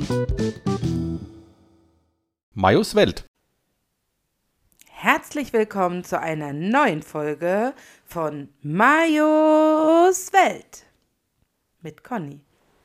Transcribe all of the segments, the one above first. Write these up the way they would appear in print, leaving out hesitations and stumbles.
Majos Welt. Herzlich willkommen zu einer neuen Folge von Majos Welt mit Conny.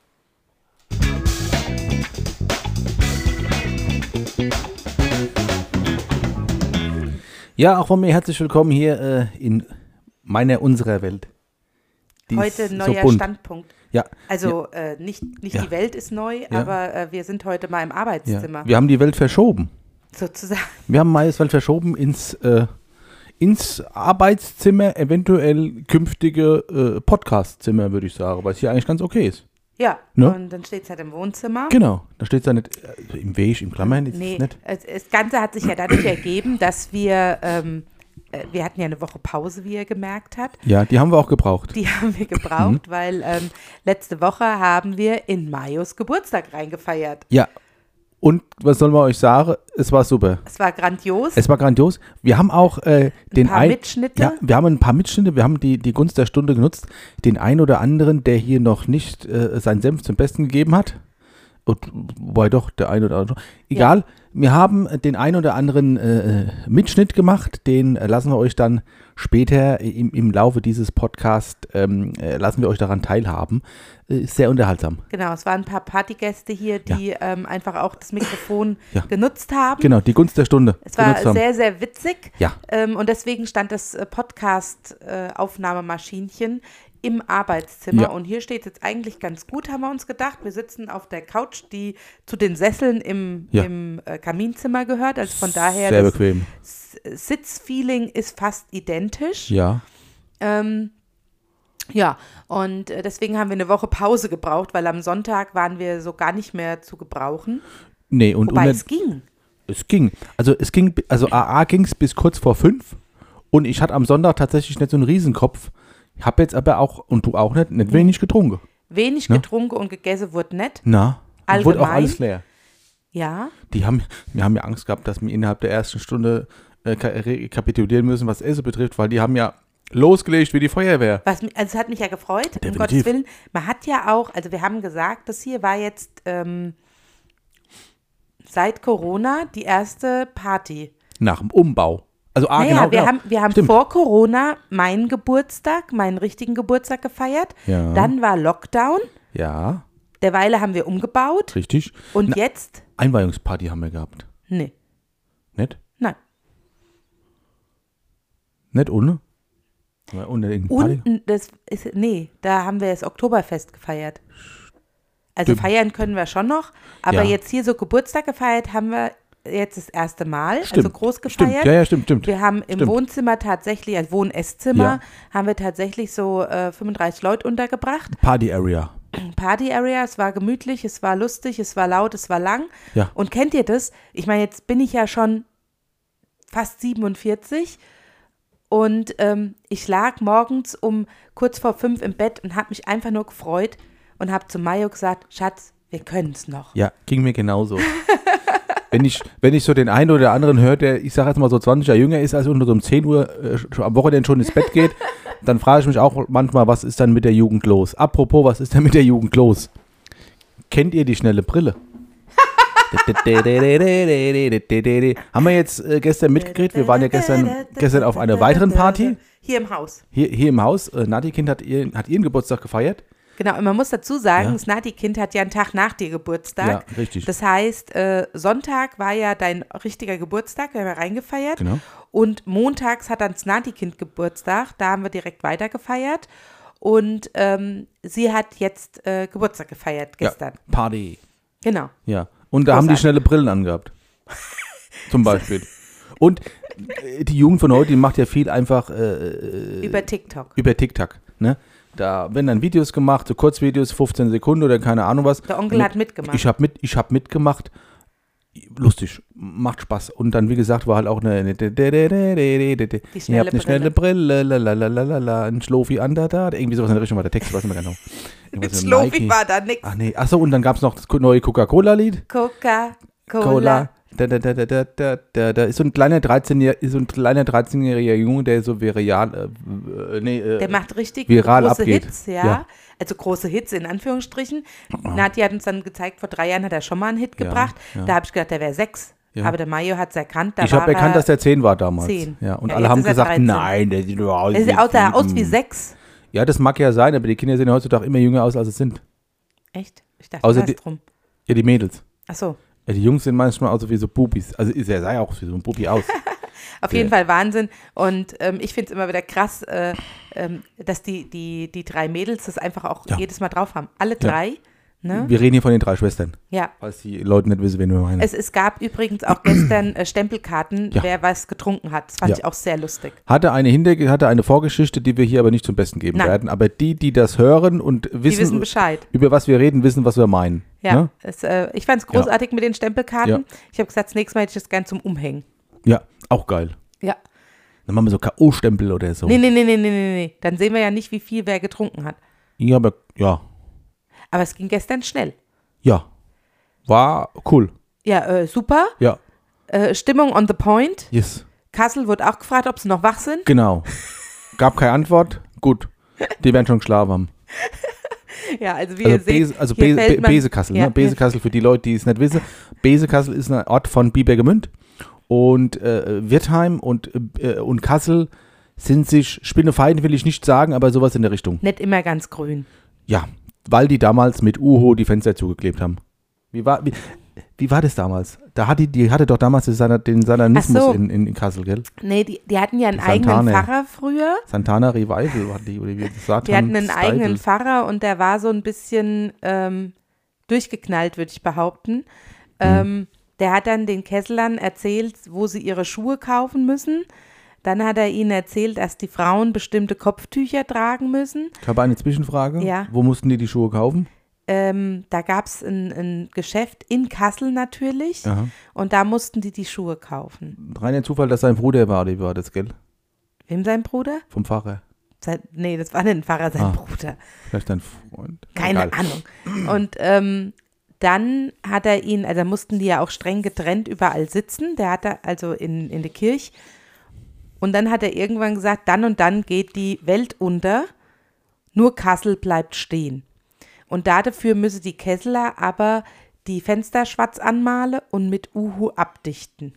Ja, auch von mir herzlich willkommen hier in unserer Welt. Die Heute neuer so Standpunkt. Ja. Also nicht Ja. die Welt ist neu, Ja. aber wir sind heute mal im Arbeitszimmer. Ja. Wir haben die Welt verschoben. Sozusagen. Wir haben Majos Welt verschoben ins Arbeitszimmer, eventuell künftige Podcastzimmer, würde ich sagen, weil es hier eigentlich ganz okay ist. Ja, Ne? und dann steht es halt im Wohnzimmer. Genau, da steht es ja nicht im Weg, in Klammern, ist Nee, es nicht. das Ganze hat sich ja dadurch ergeben, dass wir hatten ja eine Woche Pause, wie ihr gemerkt habt. Ja, die haben wir auch gebraucht. Die haben wir gebraucht, weil letzte Woche haben wir in Majos Geburtstag reingefeiert. Ja, und was sollen wir euch sagen? Es war super. Es war grandios. Es war grandios. Wir haben auch ein paar Mitschnitte. Ja, wir haben ein paar Mitschnitte. Wir haben die Gunst der Stunde genutzt. Den einen oder anderen, der hier noch nicht seinen Senf zum Besten gegeben hat. Und, wobei doch, der eine oder andere. Egal, wir haben den einen oder anderen Mitschnitt gemacht. Den lassen wir euch dann später im Laufe dieses Podcasts, lassen wir euch daran teilhaben. Ist sehr unterhaltsam. Genau, es waren ein paar Partygäste hier, die einfach auch das Mikrofon Ja. genutzt haben. Genau, die Gunst der Stunde. Es war genutzt haben. sehr, sehr witzig. Ja. Und deswegen stand das Podcast-Aufnahmemaschinchen im Arbeitszimmer. Ja. Und hier steht jetzt eigentlich ganz gut, haben wir uns gedacht. Wir sitzen auf der Couch, die zu den Sesseln im Kaminzimmer gehört. Also von daher, sehr das bequem. Sitzfeeling ist fast identisch. Ja. Ja, und deswegen haben wir eine Woche Pause gebraucht, weil am Sonntag waren wir so gar nicht mehr zu gebrauchen. Nee, und Wobei es ging. Es ging. Also AA ging es bis kurz vor 5 und ich hatte am Sonntag tatsächlich nicht so einen Riesenkopf. Ich habe jetzt aber auch, und du auch nicht wenig getrunken. Wenig Ne? getrunken und gegessen wurde nicht. Na, Allgemein? wurde auch alles leer. Ja. Wir haben ja Angst gehabt, dass wir innerhalb der ersten Stunde rekapitulieren müssen, was Essen betrifft, weil die haben ja losgelegt wie die Feuerwehr. Also es hat mich ja gefreut, um Definitiv. Gottes Willen. Man hat ja auch, also wir haben gesagt, das hier war jetzt seit Corona die erste Party. Nach dem Umbau. Also Naja, genau. wir haben Stimmt. vor Corona meinen richtigen Geburtstag gefeiert. Ja. Dann war Lockdown. Ja, Derweil haben wir umgebaut. richtig. Und jetzt? Einweihungsparty haben wir gehabt. Nee. Nicht? Nein. Nicht ohne? Ohne irgendeine Party? Da haben wir das Oktoberfest gefeiert. Also Stimmt. feiern können wir schon noch, aber Ja. jetzt hier so Geburtstag gefeiert haben wir jetzt das erste Mal, also Stimmt. groß gefeiert. Stimmt. Ja, stimmt. Wir haben im Stimmt. Wohnzimmer tatsächlich, also Wohn-Esszimmer, Ja. haben wir tatsächlich so 35 Leute untergebracht. Party Area. Party Area, es war gemütlich, es war lustig, es war laut, es war lang. Ja. Und kennt ihr das? Ich meine, jetzt bin ich ja schon fast 47 und ich lag morgens um kurz vor 5 im Bett und habe mich einfach nur gefreut und habe zu Mayo gesagt, Schatz, wir können es noch. Ja, ging mir genauso. wenn ich so den einen oder anderen höre, der, ich sage jetzt mal so 20 Jahre jünger ist als unter so um 10 Uhr am Wochenende schon ins Bett geht, dann frage ich mich auch manchmal, was ist dann mit der Jugend los? Apropos, was ist denn mit der Jugend los? Kennt ihr die schnelle Brille? Haben wir jetzt gestern mitgekriegt? Wir waren ja gestern auf einer weiteren Party. Hier im Haus. Hier im Haus. Nati-Kind hat ihren Geburtstag gefeiert. Genau, und man muss dazu sagen, Ja. das Nati-Kind hat ja einen Tag nach dir Geburtstag. Ja, richtig. Das heißt, Sonntag war ja dein richtiger Geburtstag, wir haben ja reingefeiert. Genau. Und montags hat dann das Nati-Kind Geburtstag, da haben wir direkt weiter gefeiert. Und sie hat jetzt Geburtstag gefeiert gestern. Ja, Party. Genau. Ja. Und da haben die Großartig. schnelle Brillen angehabt. Zum Beispiel. Und die Jugend von heute, die macht ja viel einfach Über TikTok. über TikTok. Ne? Da werden dann Videos gemacht, so Kurzvideos, 15 Sekunden oder keine Ahnung was. Der Onkel hat mitgemacht. Ich hab mitgemacht. Lustig, macht Spaß. Und dann, wie gesagt, war halt auch eine Die ihr habt eine schnelle Brille, lalalala, ein Schlofi an der da. Irgendwie sowas in der Richtung war der Text, weiß nicht mehr genau. Mit Schlofi war da nix. Ach nee, achso, und dann gab es noch das neue Coca-Cola-Lied. Coca-Cola, Da ist so ein kleiner 13-jähriger Junge, der so viral, der macht richtig viral große abgeht. Hits, ja. Also große Hits in Anführungsstrichen. Nati hat uns dann gezeigt, vor 3 Jahren hat er schon mal einen Hit gebracht. ja. Da habe ich gedacht, der wäre 6. Ja. Aber der Mayo hat es erkannt. Ich habe erkannt, dass der 10 war damals. 10. Ja, und Ja, alle jetzt haben ist er gesagt, 13. nein, der sieht doch aus Der sieht aus wie 6. Ja, das mag ja sein, aber die Kinder sehen heutzutage immer jünger aus, als sie sind. Echt? Ich dachte, Außer andersrum. Ja, die Mädels. Ach so. Ja, die Jungs sehen manchmal aus wie so Bubis. Also er sah ja auch wie so ein Bubi aus. Auf jeden Fall Wahnsinn. Und ich finde es immer wieder krass, dass die 3 Mädels das einfach auch jedes Mal drauf haben. Alle 3. Ne? Wir reden hier von den 3 Schwestern. Ja. Falls die Leute nicht wissen, wen wir meinen. Es gab übrigens auch gestern Stempelkarten, Ja. wer was getrunken hat. Das fand ich auch sehr lustig. Hatte eine Vorgeschichte, die wir hier aber nicht zum Besten geben Nein. werden. Aber die das hören und Die wissen Bescheid. über was wir reden, wissen, was wir meinen. Ja, Ne? ich fand es großartig mit den Stempelkarten. Ja. Ich habe gesagt, das nächste Mal hätte ich das gern zum Umhängen. Ja, auch geil. Ja. Dann machen wir so K.O.-Stempel oder so. Nee. Dann sehen wir ja nicht, wie viel wer getrunken hat. Ja, aber ja. Aber es ging gestern schnell. Ja. War cool. Ja, super. Ja. Stimmung on the point. Yes. Kassel wurde auch gefragt, ob sie noch wach sind. Genau. Gab keine Antwort. Gut. Die werden schon geschlafen haben. Ja, also wie ihr seht, hier fällt man- Besekassel. Ja, Ne? Besekassel für die Leute, die es nicht wissen. Besekassel ist ein Ort von Biebergemünd. Und Wirtheim und Kassel sind sich, Spinnefeind will ich nicht sagen, aber sowas in der Richtung. Nicht immer ganz grün. Ja, weil die damals mit Uho die Fenster zugeklebt haben. Wie war das damals? Die hatte doch damals den Satanismus Ach so. in Kassel, gell? Nee, die hatten ja einen Die eigenen Santane. Pfarrer früher. Santana Revival war die, oder wie Satan Die hatten einen Style. eigenen Pfarrer und der war so ein bisschen durchgeknallt, würde ich behaupten. Der hat dann den Kesselern erzählt, wo sie ihre Schuhe kaufen müssen. Dann hat er ihnen erzählt, dass die Frauen bestimmte Kopftücher tragen müssen. Ich habe eine Zwischenfrage. Ja. Wo mussten die Schuhe kaufen? Da gab es ein Geschäft in Kassel natürlich Aha. und da mussten die Schuhe kaufen. Reiner Zufall, dass sein Bruder war das, gell? Wem sein Bruder? Vom Pfarrer. Nee, das war nicht ein Pfarrer, sein Bruder. Vielleicht dein Freund. Keine Egal. Ahnung. Und dann hat er ihn, also mussten die ja auch streng getrennt überall sitzen. Der hatte also in der Kirche. Und dann hat er irgendwann gesagt, dann und dann geht die Welt unter, nur Kassel bleibt stehen. Und dafür müsse die Kesseler aber die Fenster schwarz anmalen und mit Uhu abdichten.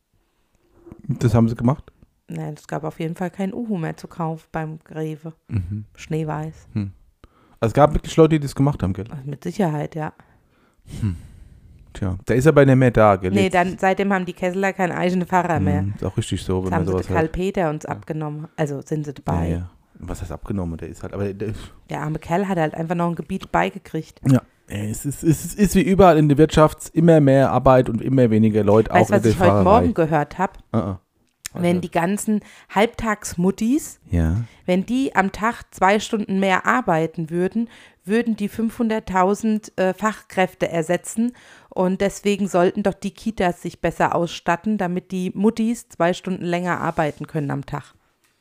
Das haben sie gemacht? Nein, es gab auf jeden Fall kein Uhu mehr zu kaufen beim Rewe. Schneeweiß. Also es gab wirklich Leute, die das gemacht haben, gell? Also mit Sicherheit, ja. Tja, der ist aber nicht mehr da, gell? Nee, Jetzt- dann seitdem haben die Kesseler keinen eigenen Pfarrer mehr. Ist auch richtig so, wenn Jetzt man haben sie sowas den Karl hört. Peter uns abgenommen. Also sind sie dabei. Ja. Was heißt abgenommen? Der ist halt, aber der, Der arme Kerl hat halt einfach noch ein Gebiet beigekriegt. ja. Es ist wie überall in der Wirtschaft immer mehr Arbeit und immer weniger Leute, Weißt du, auch was in ich der heute Fahrerei. Morgen gehört habe? Wenn die ganzen Halbtagsmuttis, Ja. wenn die am Tag 2 Stunden mehr arbeiten würden, würden die 500.000 Fachkräfte ersetzen. Und deswegen sollten doch die Kitas sich besser ausstatten, damit die Muttis 2 Stunden länger arbeiten können am Tag.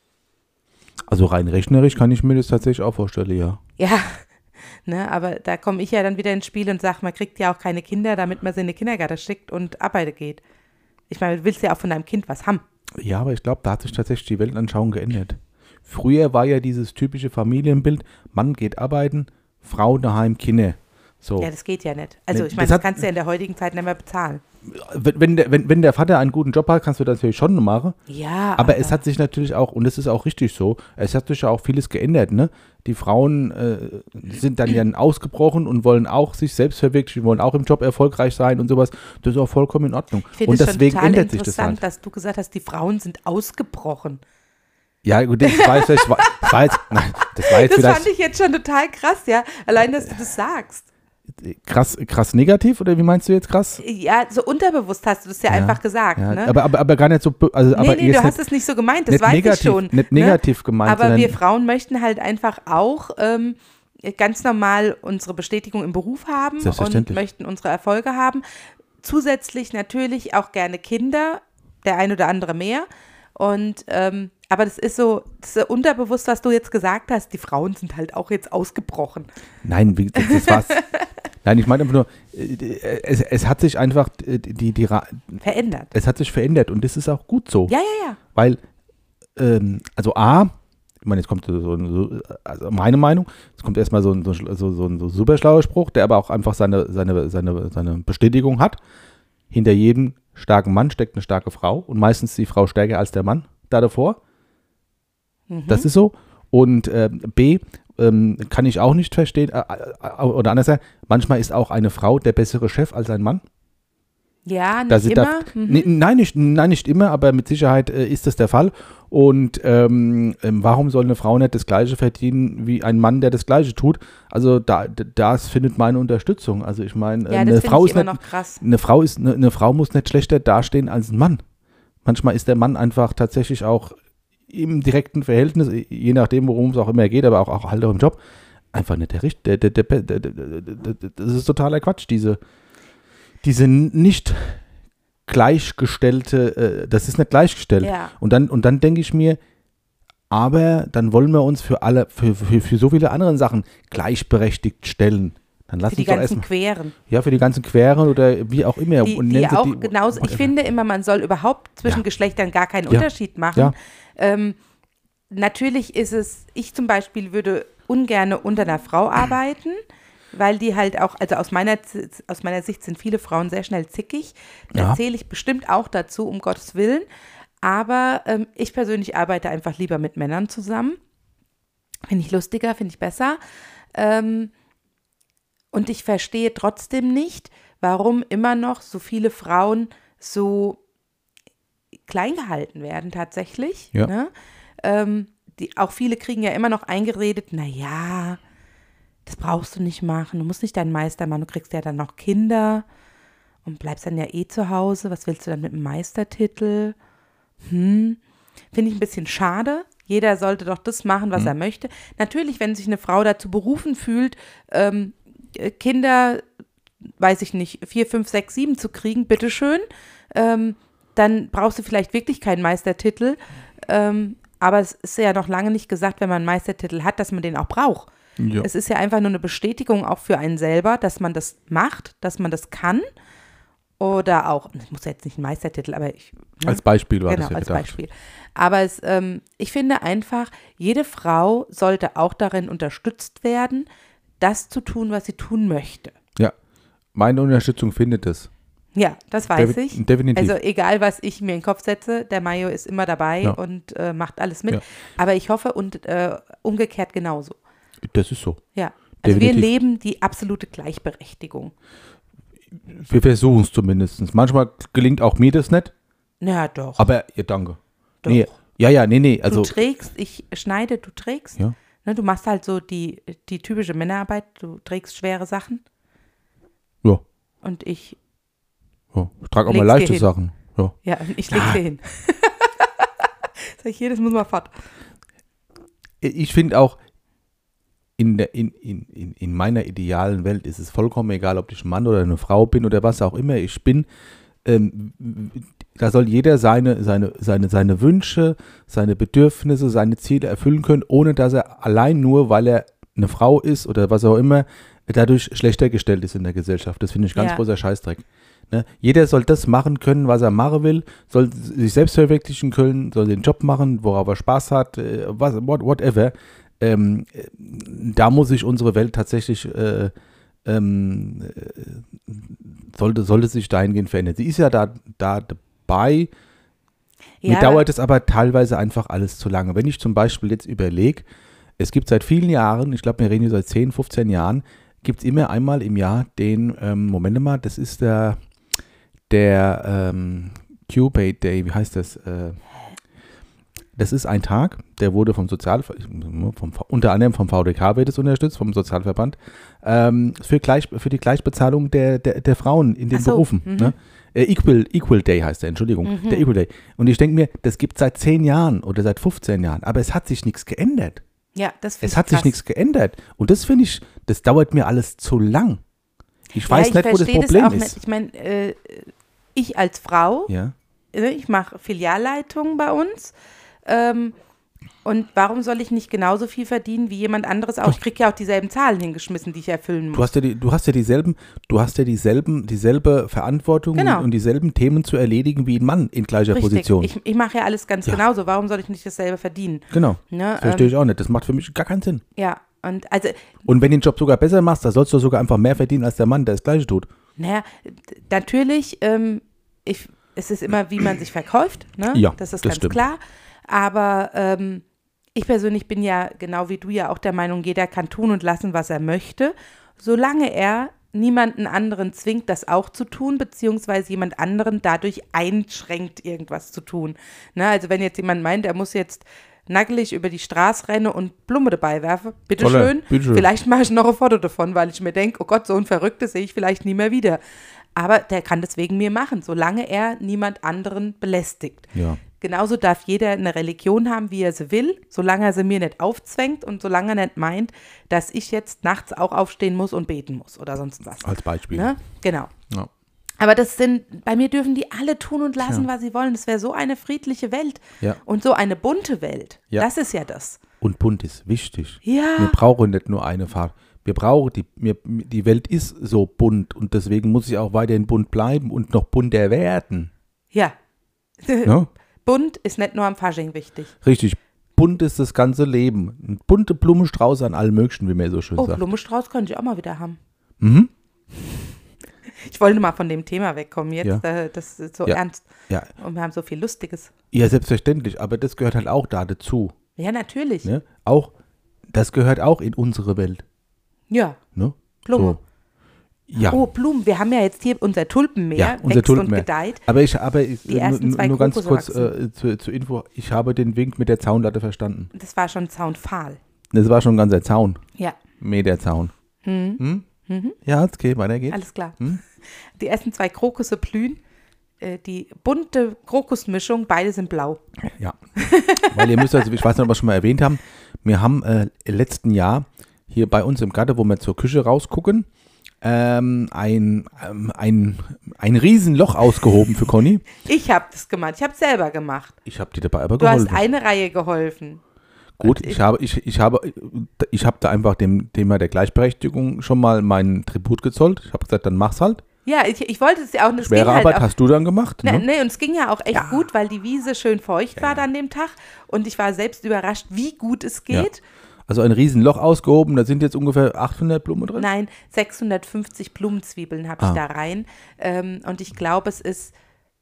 Also rein rechnerisch kann ich mir das tatsächlich auch vorstellen, ja. Ja, ne, aber da komme ich ja dann wieder ins Spiel und sage, man kriegt ja auch keine Kinder, damit man sie in den Kindergarten schickt und arbeiten geht. Ich meine, du willst ja auch von deinem Kind was haben. Ja, aber ich glaube, da hat sich tatsächlich die Weltanschauung geändert. Früher war ja dieses typische Familienbild, Mann geht arbeiten, Frau daheim, Kinder. So. Ja, das geht ja nicht. Also Nee, ich meine, das das hat- kannst du ja in der heutigen Zeit nicht mehr bezahlen. Wenn der Vater einen guten Job hat, kannst du das natürlich schon machen. Ja, Aber es hat sich natürlich auch, und es ist auch richtig so, es hat sich ja auch vieles geändert, ne? Die Frauen sind dann ja ausgebrochen und wollen auch sich selbst verwirklichen, wollen auch im Job erfolgreich sein und sowas. Das ist auch vollkommen in Ordnung. ich finde Und es schon deswegen total ändert sich das interessant, halt. dass du gesagt hast, die Frauen sind ausgebrochen. Ja, gut, das war jetzt vielleicht, das war jetzt Das vielleicht fand ich jetzt schon total krass, ja. Allein, dass du das sagst. krass negativ, oder wie meinst du jetzt krass? Ja, so unterbewusst hast du das ja einfach gesagt, Ja, ne? aber gar nicht so, also, aber Nee, jetzt du hast nicht, es nicht so gemeint, das nicht weiß negativ, ich schon. nicht ne? negativ gemeint, Aber sondern wir Frauen möchten halt einfach auch ganz normal unsere Bestätigung im Beruf haben und Selbstverständlich. möchten unsere Erfolge haben. Zusätzlich natürlich auch gerne Kinder, der ein oder andere mehr. Und aber das ist so unterbewusst, was du jetzt gesagt hast. Die Frauen sind halt auch jetzt ausgebrochen. Nein, das Nein, ich meine einfach nur, es hat sich einfach Verändert. Es hat sich verändert und das ist auch gut so. Ja. Weil, also ich meine, jetzt kommt also meine Meinung, es kommt erstmal so ein super schlauer Spruch, der aber auch einfach seine Bestätigung hat. Hinter jedem starken Mann steckt eine starke Frau und meistens die Frau stärker als der Mann da davor. Das ist so. Und B, kann ich auch nicht verstehen, oder anders gesagt, manchmal ist auch eine Frau der bessere Chef als ein Mann. Ja, nicht immer. Nein, nicht immer, aber mit Sicherheit ist das der Fall. Und warum soll eine Frau nicht das Gleiche verdienen wie ein Mann, der das Gleiche tut? Also das findet meine Unterstützung. Also ich meine, eine Frau ist noch krass. Eine Frau muss nicht schlechter dastehen als ein Mann. Manchmal ist der Mann einfach tatsächlich auch im direkten Verhältnis, je nachdem, worum es auch immer geht, aber auch halt auch im Job, einfach nicht der Richtige. Das ist totaler Quatsch, diese nicht gleichgestellte, das ist nicht gleichgestellt. Ja. Und dann denke ich mir, aber dann wollen wir uns für so viele andere Sachen gleichberechtigt stellen. Dann lass für die uns doch ganzen erstmal. Queren. Ja, für die ganzen Queren oder wie auch immer. Die auch genauso. Ich finde immer, man soll überhaupt zwischen Geschlechtern gar keinen Unterschied machen. Ja. Natürlich ist es, ich zum Beispiel würde ungern unter einer Frau arbeiten, weil die halt auch, also aus meiner Sicht sind viele Frauen sehr schnell zickig. Da zähle ich bestimmt auch dazu, um Gottes Willen. Aber ich persönlich arbeite einfach lieber mit Männern zusammen. Finde ich lustiger, finde ich besser. Und ich verstehe trotzdem nicht, warum immer noch so viele Frauen so klein gehalten werden tatsächlich. Ja. Ne? Auch viele kriegen ja immer noch eingeredet, naja, das brauchst du nicht machen, du musst nicht deinen Meister machen, du kriegst ja dann noch Kinder und bleibst dann ja zu Hause, was willst du dann mit dem Meistertitel? Finde ich ein bisschen schade. Jeder sollte doch das machen, was er möchte. Natürlich, wenn sich eine Frau dazu berufen fühlt, Kinder, weiß ich nicht, 4, 5, 6, 7 zu kriegen, bitteschön, dann brauchst du vielleicht wirklich keinen Meistertitel. Aber es ist ja noch lange nicht gesagt, wenn man einen Meistertitel hat, dass man den auch braucht. Ja. Es ist ja einfach nur eine Bestätigung auch für einen selber, dass man das macht, dass man das kann. Oder auch, ich muss ja jetzt nicht einen Meistertitel, aber ich. Ne? Als Beispiel war genau, das ja als gedacht. Beispiel. Aber ich finde einfach, jede Frau sollte auch darin unterstützt werden, das zu tun, was sie tun möchte. Ja, meine Unterstützung findet es. Ja, das weiß ich. Definitiv. Also egal, was ich mir in den Kopf setze, der Mayo ist immer dabei und macht alles mit. Ja. Aber ich hoffe und umgekehrt genauso. Das ist so. Ja, also definitiv. Wir leben die absolute Gleichberechtigung. Wir versuchen es zumindest. Manchmal gelingt auch mir das nicht. Na doch. Aber ja, danke. Doch. Nee, nee. Also, du trägst, ich schneide, du trägst. Ja. Ne, du machst halt so die typische Männerarbeit, du trägst schwere Sachen. Ja. Und ich trage auch mal leichte Sachen. Ja, ich leg's dir hin. Sag ich hier, das muss mal fort. Ich finde auch, in meiner idealen Welt ist es vollkommen egal, ob ich ein Mann oder eine Frau bin oder was auch immer ich bin. Da soll jeder seine Wünsche, seine Bedürfnisse, seine Ziele erfüllen können, ohne dass er allein nur, weil er eine Frau ist oder was auch immer, dadurch schlechter gestellt ist in der Gesellschaft. Das finde ich ganz großer Scheißdreck. Ne? Jeder soll das machen können, was er machen will, soll sich selbst verwirklichen können, soll den Job machen, worauf er Spaß hat, whatever. Da muss sich unsere Welt tatsächlich, sollte sich dahingehend verändern. Sie ist ja da dabei, mir dauert es aber teilweise einfach alles zu lange. Wenn ich zum Beispiel jetzt überlege, es gibt seit vielen Jahren, ich glaube, wir reden hier seit 10, 15 Jahren, gibt es immer einmal im Jahr den, Moment mal, das ist der Q-Bait Day, wie heißt das? Das ist ein Tag, der wurde unter anderem vom VDK wird es unterstützt, vom Sozialverband, für die Gleichbezahlung der Frauen in den Berufen. Ne? Equal Day heißt der, Entschuldigung, der Equal Day. Und ich denke mir, das gibt es seit 10 Jahren oder seit 15 Jahren, aber es hat sich nichts geändert. Ja, das finde ich Es hat sich nichts geändert. Und das finde ich, das dauert mir alles zu lang. Ich weiß nicht, wo das Problem ist. Ich meine, ich als Frau, ich mache Filialleitung bei uns, Und warum soll ich nicht genauso viel verdienen wie jemand anderes auch? Ich kriege ja auch dieselben Zahlen hingeschmissen, die ich erfüllen muss. Du hast ja dieselbe Verantwortung Genau. und dieselben Themen zu erledigen wie ein Mann in gleicher Position. Ich mache ja alles ganz genauso. Warum soll ich nicht dasselbe verdienen? Genau. Ne, Das verstehe ich auch nicht. Das macht für mich gar keinen Sinn. Ja, und also, Und wenn du den Job sogar besser machst, da sollst du sogar einfach mehr verdienen als der Mann, der das Gleiche tut. naja, natürlich, es ist immer, wie man sich verkauft, ne? Ja, das ist das ganz stimmt. klar. Aber ich persönlich bin ja, genau wie du ja auch der Meinung, jeder kann tun und lassen, was er möchte, solange er niemanden anderen zwingt, das auch zu tun, beziehungsweise jemand anderen dadurch einschränkt, irgendwas zu tun. Ne? Also wenn jetzt jemand meint, er muss jetzt nackelig über die Straße rennen und Blume dabei werfen, bitteschön. Vielleicht mache ich noch ein Foto davon, weil ich mir denke, oh Gott, so ein Verrücktes sehe ich vielleicht nie mehr wieder. Aber der kann das wegen mir machen, solange er niemand anderen belästigt. Ja. Genauso darf jeder eine Religion haben, wie er sie will, solange er sie mir nicht aufzwängt und solange er nicht meint, dass ich jetzt nachts auch aufstehen muss und beten muss oder sonst was. Als Beispiel. Ne? Genau. Ja. Aber bei mir dürfen die alle tun und lassen, was sie wollen. Das wäre so eine friedliche Welt Ja. und so eine bunte Welt. Ja. Das ist ja das. Und bunt ist wichtig. Ja. Wir brauchen nicht nur eine Farbe. Wir brauchen, die Welt ist so bunt und deswegen muss sie auch weiterhin bunt bleiben und noch bunter werden. Ja. Ne? Bunt ist nicht nur am Fasching wichtig. Richtig. Bunt ist das ganze Leben. Ein bunte Blumenstrauß an allem Möglichen, wie man so schön Oh, sagt. Blumenstrauß könnte ich auch mal wieder haben. Mhm. Ich wollte mal von dem Thema wegkommen jetzt. Ja. Das ist so Ja. ernst. Ja. Und wir haben so viel Lustiges. Ja, selbstverständlich, aber das gehört halt auch da dazu. Ja, natürlich. Ne? Das gehört auch in unsere Welt. Ja, Ne? Blumen. So. Ja. Oh, Blumen. Wir haben ja jetzt hier unser Tulpenmeer. Ja, unser wächst Tulpenmeer. und gedeiht. Aber Die ersten zwei nur ganz Krokusse kurz zur Info, ich habe den Wink mit der Zaunlatte verstanden. Das war schon Zaunpfahl. Das war schon ein ganzer Zaun. Ja, Meterzaun. Ja, okay, weiter geht's. alles klar. Die ersten zwei Krokusse blühen. Die bunte Krokusmischung, beide sind blau. Ja. Weil ihr müsst, also ich weiß nicht, ob wir es schon mal erwähnt haben, wir haben letzten Jahr hier bei uns im Garten, wo wir zur Küche rausgucken, ein Riesenloch ausgehoben für Conny. Ich habe das gemacht. Ich habe es selber gemacht. Ich habe dir dabei aber Du geholfen. hast eine Reihe geholfen. Gut, ich habe da einfach dem Thema der Gleichberechtigung schon mal meinen Tribut gezollt. Ich habe gesagt, dann mach's halt. Ja, ich wollte es ja auch. Es Schwere ging halt Arbeit auch, hast du dann gemacht. Ne? Nee, und es ging ja auch echt gut, weil die Wiese schön feucht war dann dem Tag. Und ich war selbst überrascht, wie gut es geht. Also ein Riesenloch ausgehoben, da sind jetzt ungefähr 800 Blumen drin. Nein, 650 Blumenzwiebeln habe ich da rein. Und ich glaube, es ist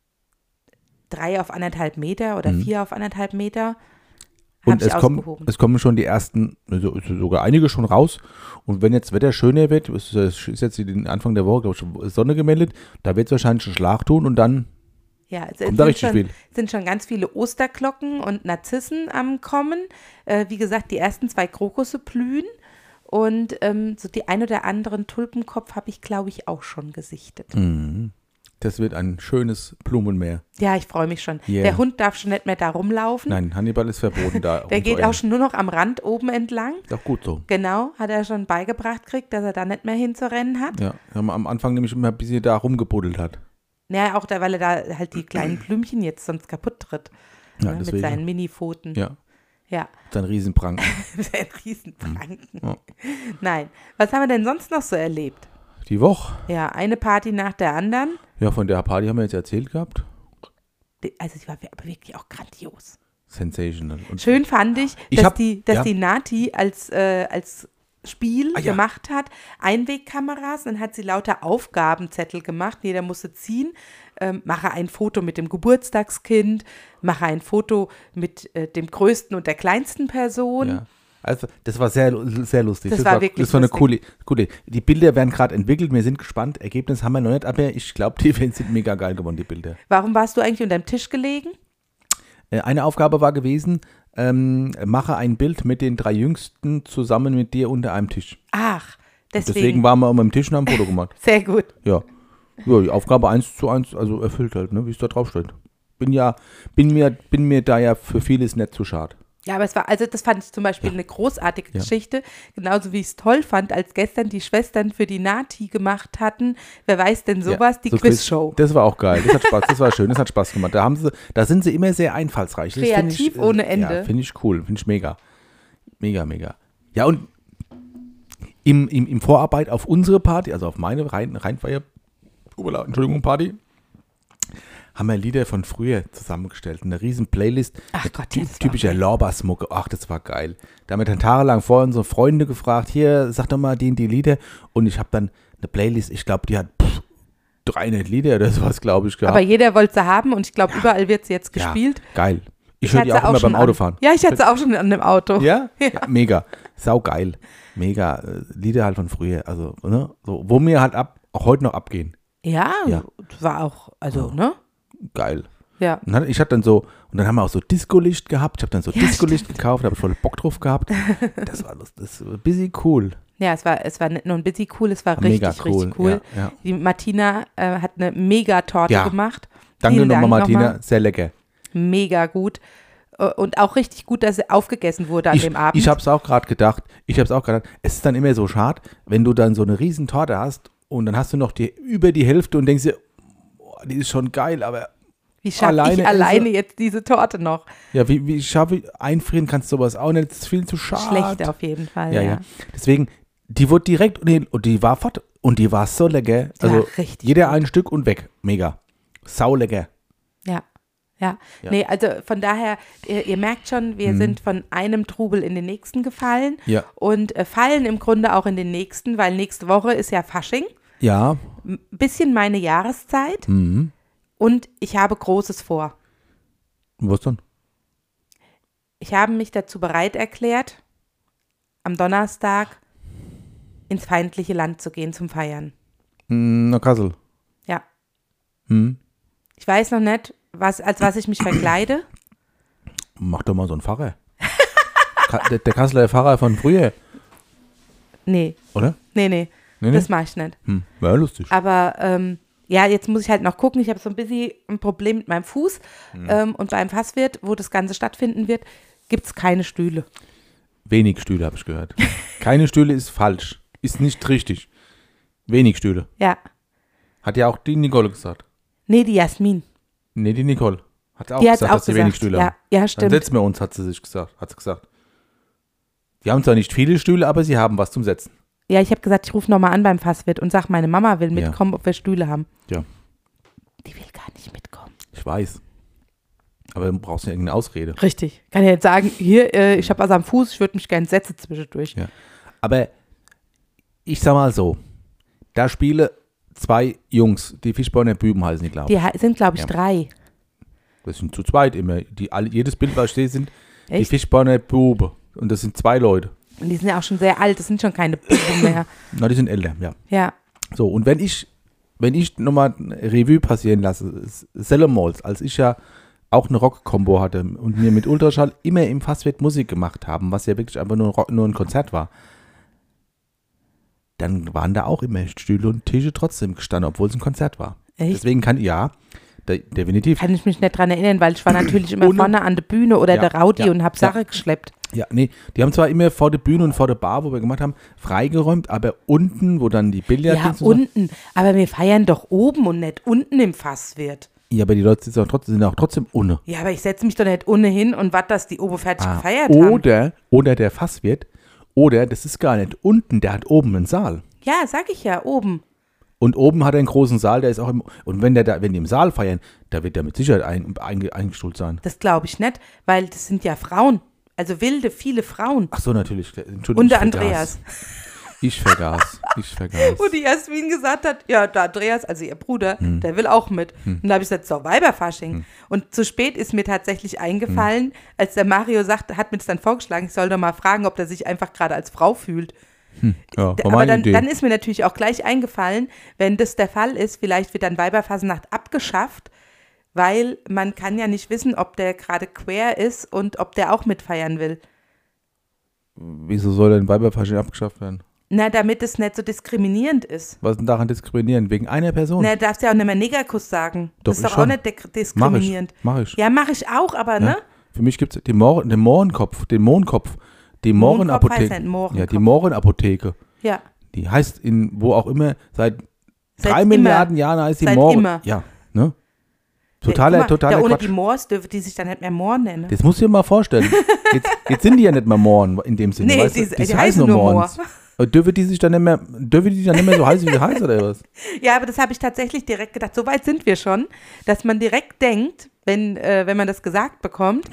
3 auf 1,5 Meter oder 4 auf 1,5 Meter. Und es kommen schon die ersten, also sogar einige schon raus. Und wenn jetzt Wetter schöner wird, es ist jetzt den Anfang der Woche, glaube ich, Sonne gemeldet, da wird es wahrscheinlich einen Schlag tun und dann Ja, kommt da richtig viel. Sind schon ganz viele Osterglocken und Narzissen am Kommen. Wie gesagt, die ersten 2 Krokusse blühen. Und so die ein oder anderen Tulpenkopf habe ich, glaube ich, auch schon gesichtet. Das wird ein schönes Blumenmeer. Ja, ich freue mich schon. Yeah. Der Hund darf schon nicht mehr da rumlaufen. Nein, Hannibal ist verboten da. Der geht auch schon nur noch am Rand oben entlang. Ist auch gut so. Genau, hat er schon beigebracht gekriegt, dass er da nicht mehr hinzurennen hat. Ja, am Anfang nämlich immer ein bisschen da rumgebuddelt hat. Ja, auch weil er da halt die kleinen Blümchen jetzt sonst kaputt tritt. Ja, Ne, mit deswegen. seinen Mini-Pfoten. Ja, Ja, sein Riesenpranken. sein Riesenpranken. Ja. Nein, was haben wir denn sonst noch so erlebt? Die Woche. Ja, eine Party nach der anderen. Ja, von der Party haben wir jetzt erzählt gehabt. Also die war aber wirklich auch grandios. Sensational. Und Schön fand ich, Ich dass hab- die ja. Nati als Spiel Ja. gemacht hat, Einwegkameras, dann hat sie lauter Aufgabenzettel gemacht, jeder musste ziehen, mache ein Foto mit dem Geburtstagskind, mache ein Foto mit dem größten und der kleinsten Person. Ja. Also, das war sehr, sehr lustig. Das war wirklich Das war eine lustig. coole. Die Bilder werden gerade entwickelt, wir sind gespannt. Ergebnis haben wir noch nicht, aber ich glaube, die sind mega geil geworden, die Bilder. Warum warst du eigentlich unter dem Tisch gelegen? Eine Aufgabe war gewesen, mache ein Bild mit den 3 Jüngsten zusammen mit dir unter einem Tisch. Ach, Deswegen deswegen. waren wir um dem Tisch und haben ein Foto gemacht. Sehr gut. Ja. Ja, die Aufgabe 1:1, also erfüllt halt, ne, wie es da drauf steht. Bin mir da ja für vieles nicht zu schade. Ja, aber das fand ich zum Beispiel eine großartige Geschichte, genauso wie ich es toll fand, als gestern die Schwestern für die Nati gemacht hatten, wer weiß denn sowas, die so Quizshow. Das war auch geil, das hat Spaß, das war schön, das hat Spaß gemacht. Da sind sie immer sehr einfallsreich. Das Kreativ ohne Ende. Ja, finde ich cool, finde ich mega. Mega, mega. Ja, und im Vorarbeit auf unsere Party, also auf meine Rheinfeier, Party, haben wir Lieder von früher zusammengestellt. Eine riesen Playlist. Ach Gott, typischer Lorbeersmucke. Ach, das war geil. Da haben wir dann tagelang vorher unsere Freunde gefragt, hier, sag doch mal die Lieder. Und ich habe dann eine Playlist, ich glaube, die hat 300 Lieder oder sowas, glaube ich, gehabt. Aber jeder wollte sie haben und ich glaube, überall wird sie jetzt gespielt. Ja, geil. Ich höre die auch immer beim Autofahren. Ja, ich hatte sie auch schon an dem Auto. Ja? Ja, mega. Sau geil. Mega. Lieder halt von früher. Also, ne? So, wo mir halt auch heute noch abgehen. Ja, war auch, ne? Geil. Ja. Und ich hatte dann so, und dann haben wir auch so Disco-Licht gehabt. Ich habe dann so Disco-Licht gekauft, da habe ich voll Bock drauf gehabt. Das war ein bisschen cool. Ja, es war nicht nur ein bisschen cool, es war richtig cool. Ja. Die Martina hat eine Mega-Torte gemacht. Danke nochmal, Martina, sehr lecker. Mega gut. Und auch richtig gut, dass sie aufgegessen wurde an dem Abend. Ich habe es auch gerade gedacht. Es ist dann immer so schade, wenn du dann so eine riesen Torte hast und dann hast du noch über die Hälfte und denkst dir, die ist schon geil, aber wie schaffe ich alleine jetzt diese Torte noch? Ja, wie schaffe ich, einfrieren kannst du sowas auch nicht, das ist viel zu schade. Schlecht auf jeden Fall, ja. Deswegen, die wurde direkt, und die war fort, und die war so lecker. Also jeder ein Stück und weg, mega. Sau lecker. Ja. Nee, also von daher, ihr merkt schon, wir sind von einem Trubel in den nächsten gefallen und fallen im Grunde auch in den nächsten, weil nächste Woche ist ja Fasching. Ja. Ein bisschen meine Jahreszeit und ich habe Großes vor. Was denn? Ich habe mich dazu bereit erklärt, am Donnerstag ins feindliche Land zu gehen zum Feiern. Nach Kassel. Ja. Ich weiß noch nicht, als was ich mich verkleide. Mach doch mal so einen Pfarrer. der Kasseler Pfarrer von früher. Nee. Oder? Nee. Das mache ich nicht. Wäre lustig. Aber jetzt muss ich halt noch gucken. Ich habe so ein bisschen ein Problem mit meinem Fuß. Und beim Fasswirt, wo das Ganze stattfinden wird, gibt es keine Stühle. Wenig Stühle, habe ich gehört. Keine Stühle ist falsch. Ist nicht richtig. Wenig Stühle. Ja. Hat ja auch die Nicole gesagt. Nee, die Jasmin. Nee, die Nicole. Hat auch die gesagt, dass sie wenig Stühle haben. Ja, stimmt. Dann setzen wir uns, hat sie gesagt. Die haben zwar nicht viele Stühle, aber sie haben was zum Setzen. Ja, ich habe gesagt, ich rufe nochmal an beim Fasswirt und sage, meine Mama will mitkommen, ob wir Stühle haben. Ja. Die will gar nicht mitkommen. Ich weiß. Aber du brauchst ja irgendeine Ausrede. Richtig. Kann ja jetzt sagen, hier, ich habe was am Fuß, ich würde mich gerne setzen zwischendurch. Ja. Aber ich sag mal so, da spielen 2 Jungs, die Fischborner Büben heißen die, glaube ich. Die sind, glaube ich, 3. Das sind zu zweit immer. Jedes Bild, was ich sehe, sind Echt? die Fischborner Bube. Und das sind 2 Leute. Und die sind ja auch schon sehr alt, das sind schon keine Buben mehr. Na, die sind älter, ja. Ja. So, und wenn ich nochmal Revue passieren lasse, Sellemols, als ich ja auch eine Rock-Kombo hatte und mir mit Ultraschall immer im Fasswirt Musik gemacht haben, was ja wirklich einfach nur ein Konzert war, dann waren da auch immer Stühle und Tische trotzdem gestanden, obwohl es ein Konzert war. Echt? Deswegen definitiv. Kann ich mich nicht dran erinnern, weil ich war natürlich immer vorne an der Bühne oder der Raudi und habe Sache geschleppt. Ja, nee, die haben zwar immer vor der Bühne und vor der Bar, wo wir gemacht haben, freigeräumt, aber unten, wo dann die Billard Ja, unten. Aber wir feiern doch oben und nicht unten im Fasswirt. Ja, aber die Leute sind auch trotzdem unten. Ja, aber ich setze mich doch nicht unten hin und warte, dass die oben fertig gefeiert haben. Oder der Fasswirt, oder das ist gar nicht unten, der hat oben einen Saal. Ja, sag ich ja, oben. Und oben hat er einen großen Saal, der ist auch und wenn die im Saal feiern, da wird der mit Sicherheit eingestuhlt sein. Das glaube ich nicht, weil das sind ja Frauen. Also viele Frauen. Ach so, natürlich. Entschuldigung. Und der Andreas. Ich vergaß. Wo die Jasmin gesagt hat, ja, der Andreas, also ihr Bruder, der will auch mit. Und da habe ich gesagt, so, Weiberfasching. Und zu spät ist mir tatsächlich eingefallen, als der Mario sagt, hat mir das dann vorgeschlagen, ich soll doch mal fragen, ob der sich einfach gerade als Frau fühlt. Ja, aber dann ist mir natürlich auch gleich eingefallen, wenn das der Fall ist, vielleicht wird dann Weiberfasnacht abgeschafft, weil man kann ja nicht wissen, ob der gerade queer ist und ob der auch mitfeiern will. Wieso soll denn Weiberfasching abgeschafft werden? Na, damit es nicht so diskriminierend ist. Was ist denn daran diskriminierend? Wegen einer Person? Na, darfst ja auch nicht mehr Negerkuss sagen. Doch, das ist doch auch nicht diskriminierend. Mach ich. Ja, mache ich auch, aber ja? ne? Für mich gibt es den Mohrenkopf, die Mohrenkopf Mohrenapotheke. heißt ein Mohrenkopf. Ja, die Mohrenapotheke. Ja. Die heißt wo auch immer, seit Seit 3 immer. Milliarden Jahren heißt die Seit Mohren. immer. Ja, ne? Guck Totaler mal, da ohne Quatsch. die Moors dürfen die sich dann nicht mehr Moor nennen. Das musst du dir mal vorstellen. Jetzt sind die ja nicht mehr Mohren in dem Sinne. Nee, weißt du? die heißen nur Mohrens. Aber dürfen die sich dann nicht mehr so heißen, wie sie heißen oder was? Ja, aber das habe ich tatsächlich direkt gedacht. So weit sind wir schon, dass man direkt denkt, wenn man das gesagt bekommt,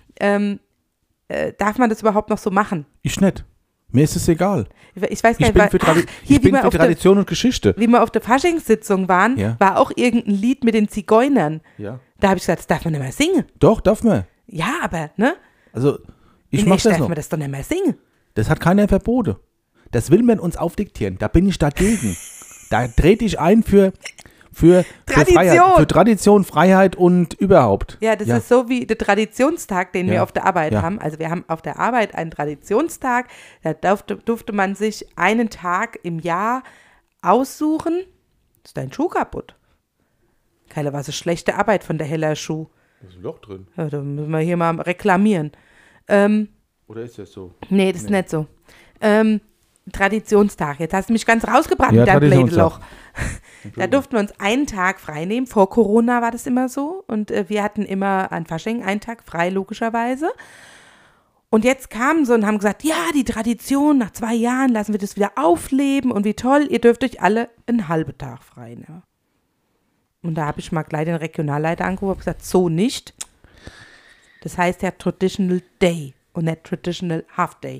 darf man das überhaupt noch so machen? Ich nicht. Mir ist es egal. Ich weiß gar Ich nicht, bin für Tradition und Geschichte. wie wir auf der Faschingssitzung waren, Ja. war auch irgendein Lied mit den Zigeunern. Ja. Da habe ich gesagt, das darf man nicht mehr singen. Doch, darf man. Ja, aber, ne? Also, ich In mach echt das darf noch. man das doch nicht mehr singen. Das hat keiner verboten. Das will man uns aufdiktieren. Da bin ich dagegen. Da trete ich ein für Freiheit. Für Tradition, Freiheit und überhaupt. Ja, das ist so wie der Traditionstag, den wir Ja. auf der Arbeit Ja. haben. Also wir haben auf der Arbeit einen Traditionstag. Da durfte man sich einen Tag im Jahr aussuchen. Ist dein Schuh kaputt? Keile, was ist schlechte Arbeit von der Heller Schuh. Da ist ein Loch drin. Ja, da müssen wir hier mal reklamieren. Oder ist das so? Nee, das ist nicht so. Traditionstag. Jetzt hast du mich ganz rausgebracht Ja, mit deinem Traditionstag. Blädeloch. Da durften wir uns einen Tag frei nehmen. Vor Corona war das immer so. Und wir hatten immer an Fasching einen Tag frei, logischerweise. Und jetzt kamen sie und haben gesagt, ja, die Tradition, nach 2 Jahren lassen wir das wieder aufleben. Und wie toll, ihr dürft euch alle einen halben Tag frei nehmen. Und da habe ich mal gleich den Regionalleiter angerufen und gesagt, so nicht. Das heißt ja Traditional Day und nicht Traditional Half Day.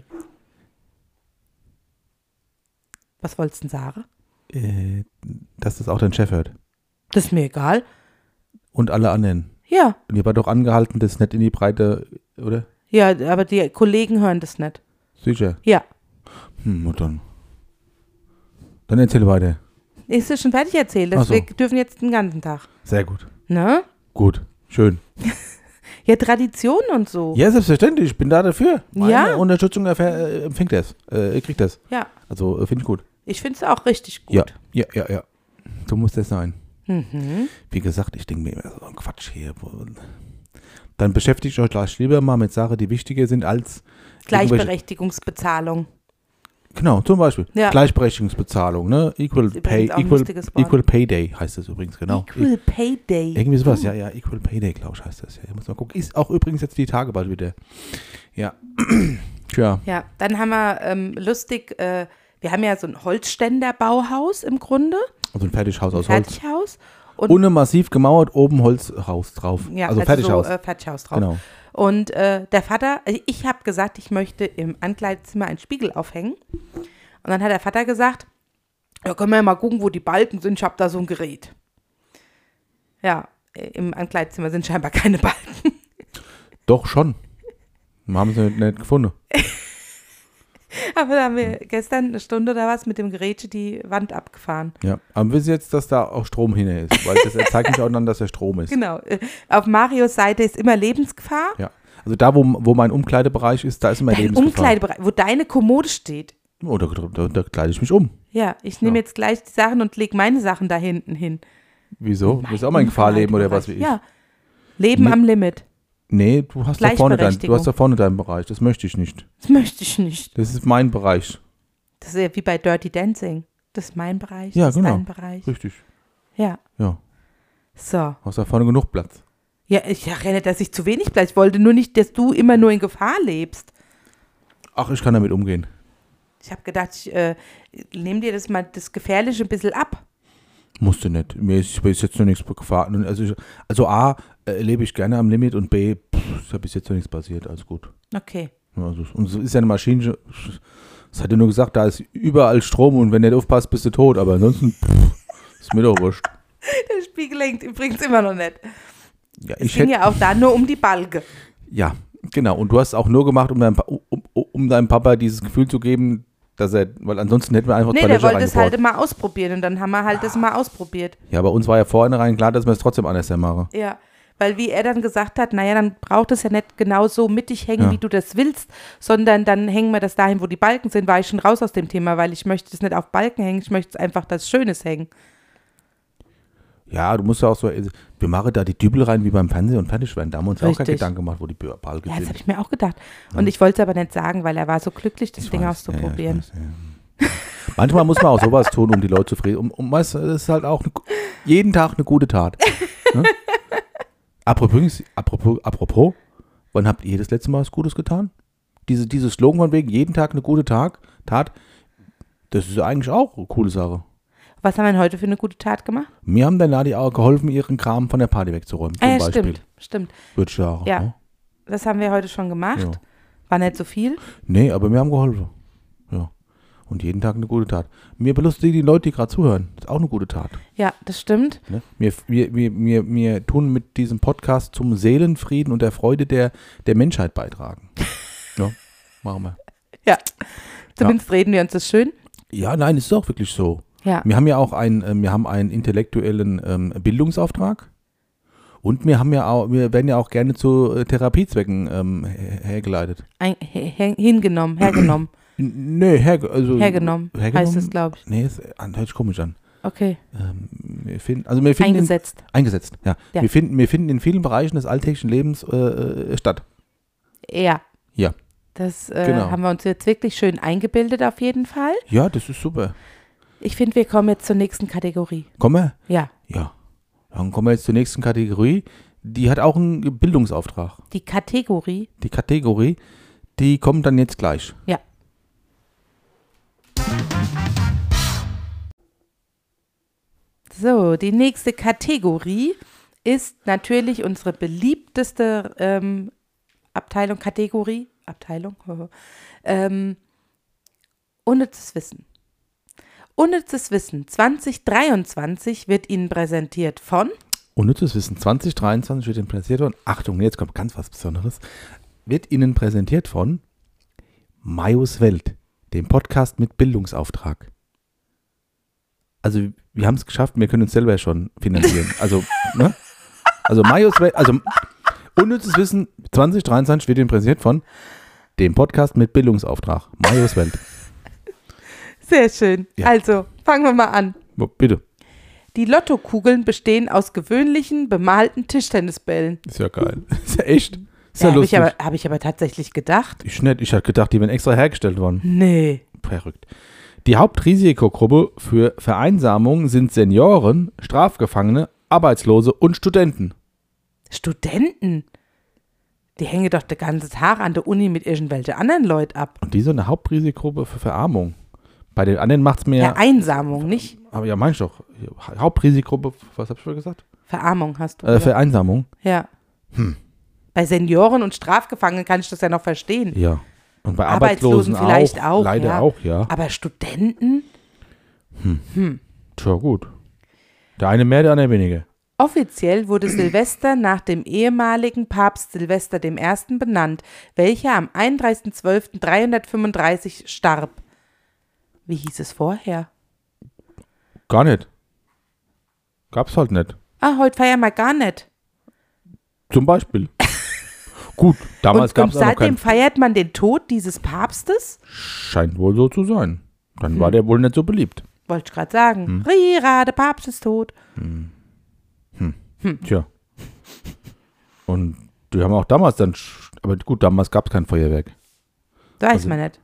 Was wolltest du denn sagen? Dass das auch dein Chef hört. Das ist mir egal. Und alle anderen. Ja, Und ihr war doch angehalten, das nicht in die Breite, oder? ja, aber die Kollegen hören das nicht. Sicher. Ja. Und dann. Dann erzähl weiter. Ist das schon fertig erzählt? Ach so. Wir dürfen jetzt den ganzen Tag. Sehr gut. Ne? Gut. Schön. Ja, Tradition und so. Ja, selbstverständlich. Ich bin da dafür. Meine Ja. Unterstützung empfängt das. Kriegt das. Ja, Also finde ich gut. ich finde es auch richtig Ja. gut. Ja. So muss das sein. Mhm. Wie gesagt, ich denke mir immer so ein Quatsch hier. Dann beschäftigt euch gleich lieber mal mit Sachen, die wichtiger sind als irgendwelche- Gleichberechtigungsbezahlung. Genau, zum Beispiel. Ja. Gleichberechtigungsbezahlung, ne? Equal ist Pay, übrigens auch ein lustiges Wort. Equal Pay Day heißt das übrigens, genau. Equal Pay Day. Irgendwie sowas, ja, Equal Pay Day, glaube ich, heißt das. Ja, muss mal gucken. Ist auch übrigens jetzt die Tage bald wieder. Ja. Tja. Ja, dann haben wir lustig, wir haben ja so ein Holzständerbauhaus im Grunde. Also ein Fertighaus aus Holz. Fertighaus. Und Ohne massiv gemauert, oben Holzhaus drauf. ja, also Fertighaus. So, Fertighaus drauf. Genau. Und der Vater, also ich habe gesagt, ich möchte im Ankleidezimmer einen Spiegel aufhängen. Und dann hat der Vater gesagt, ja, können wir ja mal gucken, wo die Balken sind, ich habe da so ein Gerät. Ja, im Ankleidezimmer sind scheinbar keine Balken. Doch, schon. Wir haben sie nicht gefunden. Aber da haben wir gestern eine Stunde oder was mit dem Gerät die Wand abgefahren. Ja. Aber wir wissen jetzt, dass da auch Strom hin ist. Weil das zeigt mich auch dann, dass da Strom ist. Genau. Auf Marios Seite ist immer Lebensgefahr. Ja. Also da, wo mein Umkleidebereich ist, da ist immer Dein Lebensgefahr. Umkleidebereich, wo deine Kommode steht. Oh, da kleide ich mich um. Ja, ich nehme Ja. jetzt gleich die Sachen und lege meine Sachen da hinten hin. Wieso? Du willst auch mal in Gefahr leben oder was wie ich? Ja. Leben Nee. am Limit. Nee, du hast da vorne deinen Bereich. Das möchte ich nicht. Das möchte ich nicht. Das ist mein Bereich. Das ist ja wie bei Dirty Dancing. Das ist mein Bereich, Ja, das genau. ist dein Bereich. Richtig. Ja. Ja. So. Hast da vorne genug Platz. Ja, ich renne, dass ich zu wenig Platz. Ich wollte nur nicht, dass du immer nur in Gefahr lebst. Ach, ich kann damit umgehen. Ich habe gedacht, ich nehme dir das Gefährliche ein bisschen ab. Musst du nicht. Mir ist bis jetzt noch nichts Gefahr. Also A, lebe ich gerne am Limit und B, ist ja bis jetzt noch nichts passiert. Alles gut. Okay. Also, und so ist ja eine Maschine. Das hat ja nur gesagt, da ist überall Strom und wenn du nicht aufpasst, bist du tot. Aber ansonsten ist mir doch wurscht. Der Spiegel hängt übrigens immer noch nicht. Ja, Es ging ja auch da nur um die Balke. Ja, genau. Und du hast es auch nur gemacht, um deinem Papa dieses Gefühl zu geben, dass weil ansonsten hätten wir einfach Nee, zwei der Löcher wollte es reingebaut. halt mal ausprobieren und dann haben wir halt das mal ausprobiert. Ja, bei uns war ja vornherein klar, dass wir es trotzdem anders machen. Ja, weil wie er dann gesagt hat, naja, dann braucht es ja nicht genau so mittig hängen, Ja. wie du das willst, sondern dann hängen wir das dahin, wo die Balken sind, war ich schon raus aus dem Thema, weil ich möchte es nicht auf Balken hängen, ich möchte es einfach das Schönes hängen. Ja, du musst ja auch so, wir machen da die Dübel rein wie beim Fernsehen und fertig werden. Da haben wir uns auch keinen Richtig. Gedanken gemacht, wo die Balken Ja, das sind. habe ich mir auch gedacht. Und ich wollte es aber nicht sagen, weil er war so glücklich, das Ich Ding weiß, auszuprobieren. Ja, ich weiß, ja. Manchmal muss man auch sowas tun, um die Leute zufrieden. Weißt du, das ist halt auch jeden Tag eine gute Tat. Ne? Apropos, wann habt ihr das letzte Mal was Gutes getan? Dieses Slogan von wegen jeden Tag eine gute Tat, das ist eigentlich auch eine coole Sache. Was haben wir denn heute für eine gute Tat gemacht? Mir haben der Nadi auch geholfen, ihren Kram von der Party wegzuräumen. Zum Ja, Beispiel. stimmt. Würde ich sagen. Ja. Ne? Das haben wir heute schon gemacht. Ja. War nicht so viel. Nee, aber wir haben geholfen. Ja. Und jeden Tag eine gute Tat. Mir belustigen die Leute, die gerade zuhören. Das ist auch eine gute Tat. Ja, das stimmt. Ne? Wir tun mit diesem Podcast zum Seelenfrieden und der Freude der Menschheit beitragen. Ja, machen wir. Ja. Zumindest reden wir uns das schön. Ja, nein, ist auch wirklich so. Ja. Wir haben ja auch einen intellektuellen Bildungsauftrag. Und wir werden ja auch gerne zu Therapiezwecken hergeleitet. Hergenommen. Hergenommen Heißt es, glaube ich. Nee, hört sich komisch an. Okay. Wir finden Eingesetzt. Eingesetzt, ja. Ja. Wir finden in vielen Bereichen des alltäglichen Lebens statt. Ja. Ja. Das Genau. haben wir uns jetzt wirklich schön eingebildet auf jeden Fall. Ja, das ist super. Ich finde, wir kommen jetzt zur nächsten Kategorie. Kommen wir? Ja. Ja. Dann kommen wir jetzt zur nächsten Kategorie. Die hat auch einen Bildungsauftrag. Die Kategorie. Die Kategorie, die kommt dann jetzt gleich. Ja. So, die nächste Kategorie ist natürlich unsere beliebteste Kategorie. Unnützes Wissen. Unnützes Wissen 2023 wird Ihnen präsentiert von Unnützes Wissen 2023 wird Ihnen präsentiert von, Achtung, jetzt kommt ganz was Besonderes, wird Ihnen präsentiert von Majos Welt, dem Podcast mit Bildungsauftrag. Also, wir haben es geschafft, wir können uns selber schon finanzieren. Also, ne? Also, Majos Welt, also, Unnützes Wissen 2023 wird Ihnen präsentiert von dem Podcast mit Bildungsauftrag. Majos Welt. Sehr schön. Ja. Also, fangen wir mal an. Bitte. Die Lottokugeln bestehen aus gewöhnlichen, bemalten Tischtennisbällen. Ist ja geil. Ist ja echt. Ist ja, Ja, lustig. habe ich aber tatsächlich gedacht. Ich nicht. Ich hatte gedacht, die wären extra hergestellt worden. Nee. Verrückt. Die Hauptrisikogruppe für Vereinsamung sind Senioren, Strafgefangene, Arbeitslose und Studenten. Studenten? Die hängen doch den ganzen Tag an der Uni mit irgendwelchen anderen Leuten ab. Und die sind eine Hauptrisikogruppe für Verarmung. Bei den anderen macht es mehr. Vereinsamung, nicht? Aber ja, meinst du doch. Hauptrisikogruppe, was hab ich schon gesagt? Verarmung hast du. Oder? Vereinsamung. Ja. Bei Senioren und Strafgefangenen kann ich das ja noch verstehen. Ja. Und bei Arbeitslosen Arbeitslosen vielleicht auch, leider ja. auch, ja. Aber Studenten? Tja, gut. Der eine mehr, der andere weniger. Offiziell wurde Silvester nach dem ehemaligen Papst Silvester I. benannt, welcher am 31.12.335 starb. Wie hieß es vorher? Gar nicht. Gab's halt nicht. Ah, heute feiern wir gar nicht. Zum Beispiel. Gut, damals Und gab es auch noch seitdem keinen. feiert man den Tod dieses Papstes? Scheint wohl so zu sein. Dann war der wohl nicht so beliebt. Wollte ich gerade sagen. Rira, der Papst ist tot. Tja. Und die haben auch damals dann, aber gut, damals gab es kein Feuerwerk. Weiß man nicht.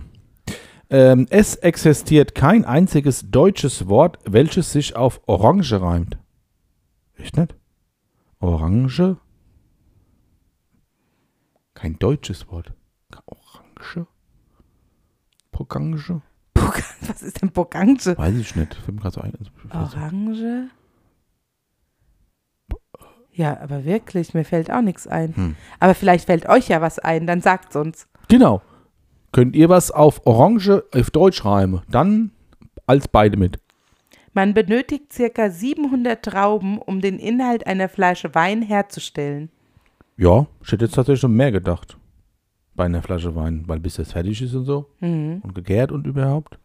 Es existiert kein einziges deutsches Wort, welches sich auf Orange reimt. Echt nicht? Orange? Kein deutsches Wort. Orange? Pogange? Was ist denn Bogange? Weiß ich nicht. Fällt mir gerade so ein. Orange? Ja, aber wirklich, mir fällt auch nichts ein. Aber vielleicht fällt euch ja was ein, dann sagt's uns. Genau. Könnt ihr was auf Orange auf Deutsch reimen? Dann als beide mit. Man benötigt circa 700 Trauben, um den Inhalt einer Flasche Wein herzustellen. Ja, ich hätte jetzt tatsächlich schon mehr gedacht. Bei einer Flasche Wein, weil bis das fertig ist und so. Und gegärt und überhaupt.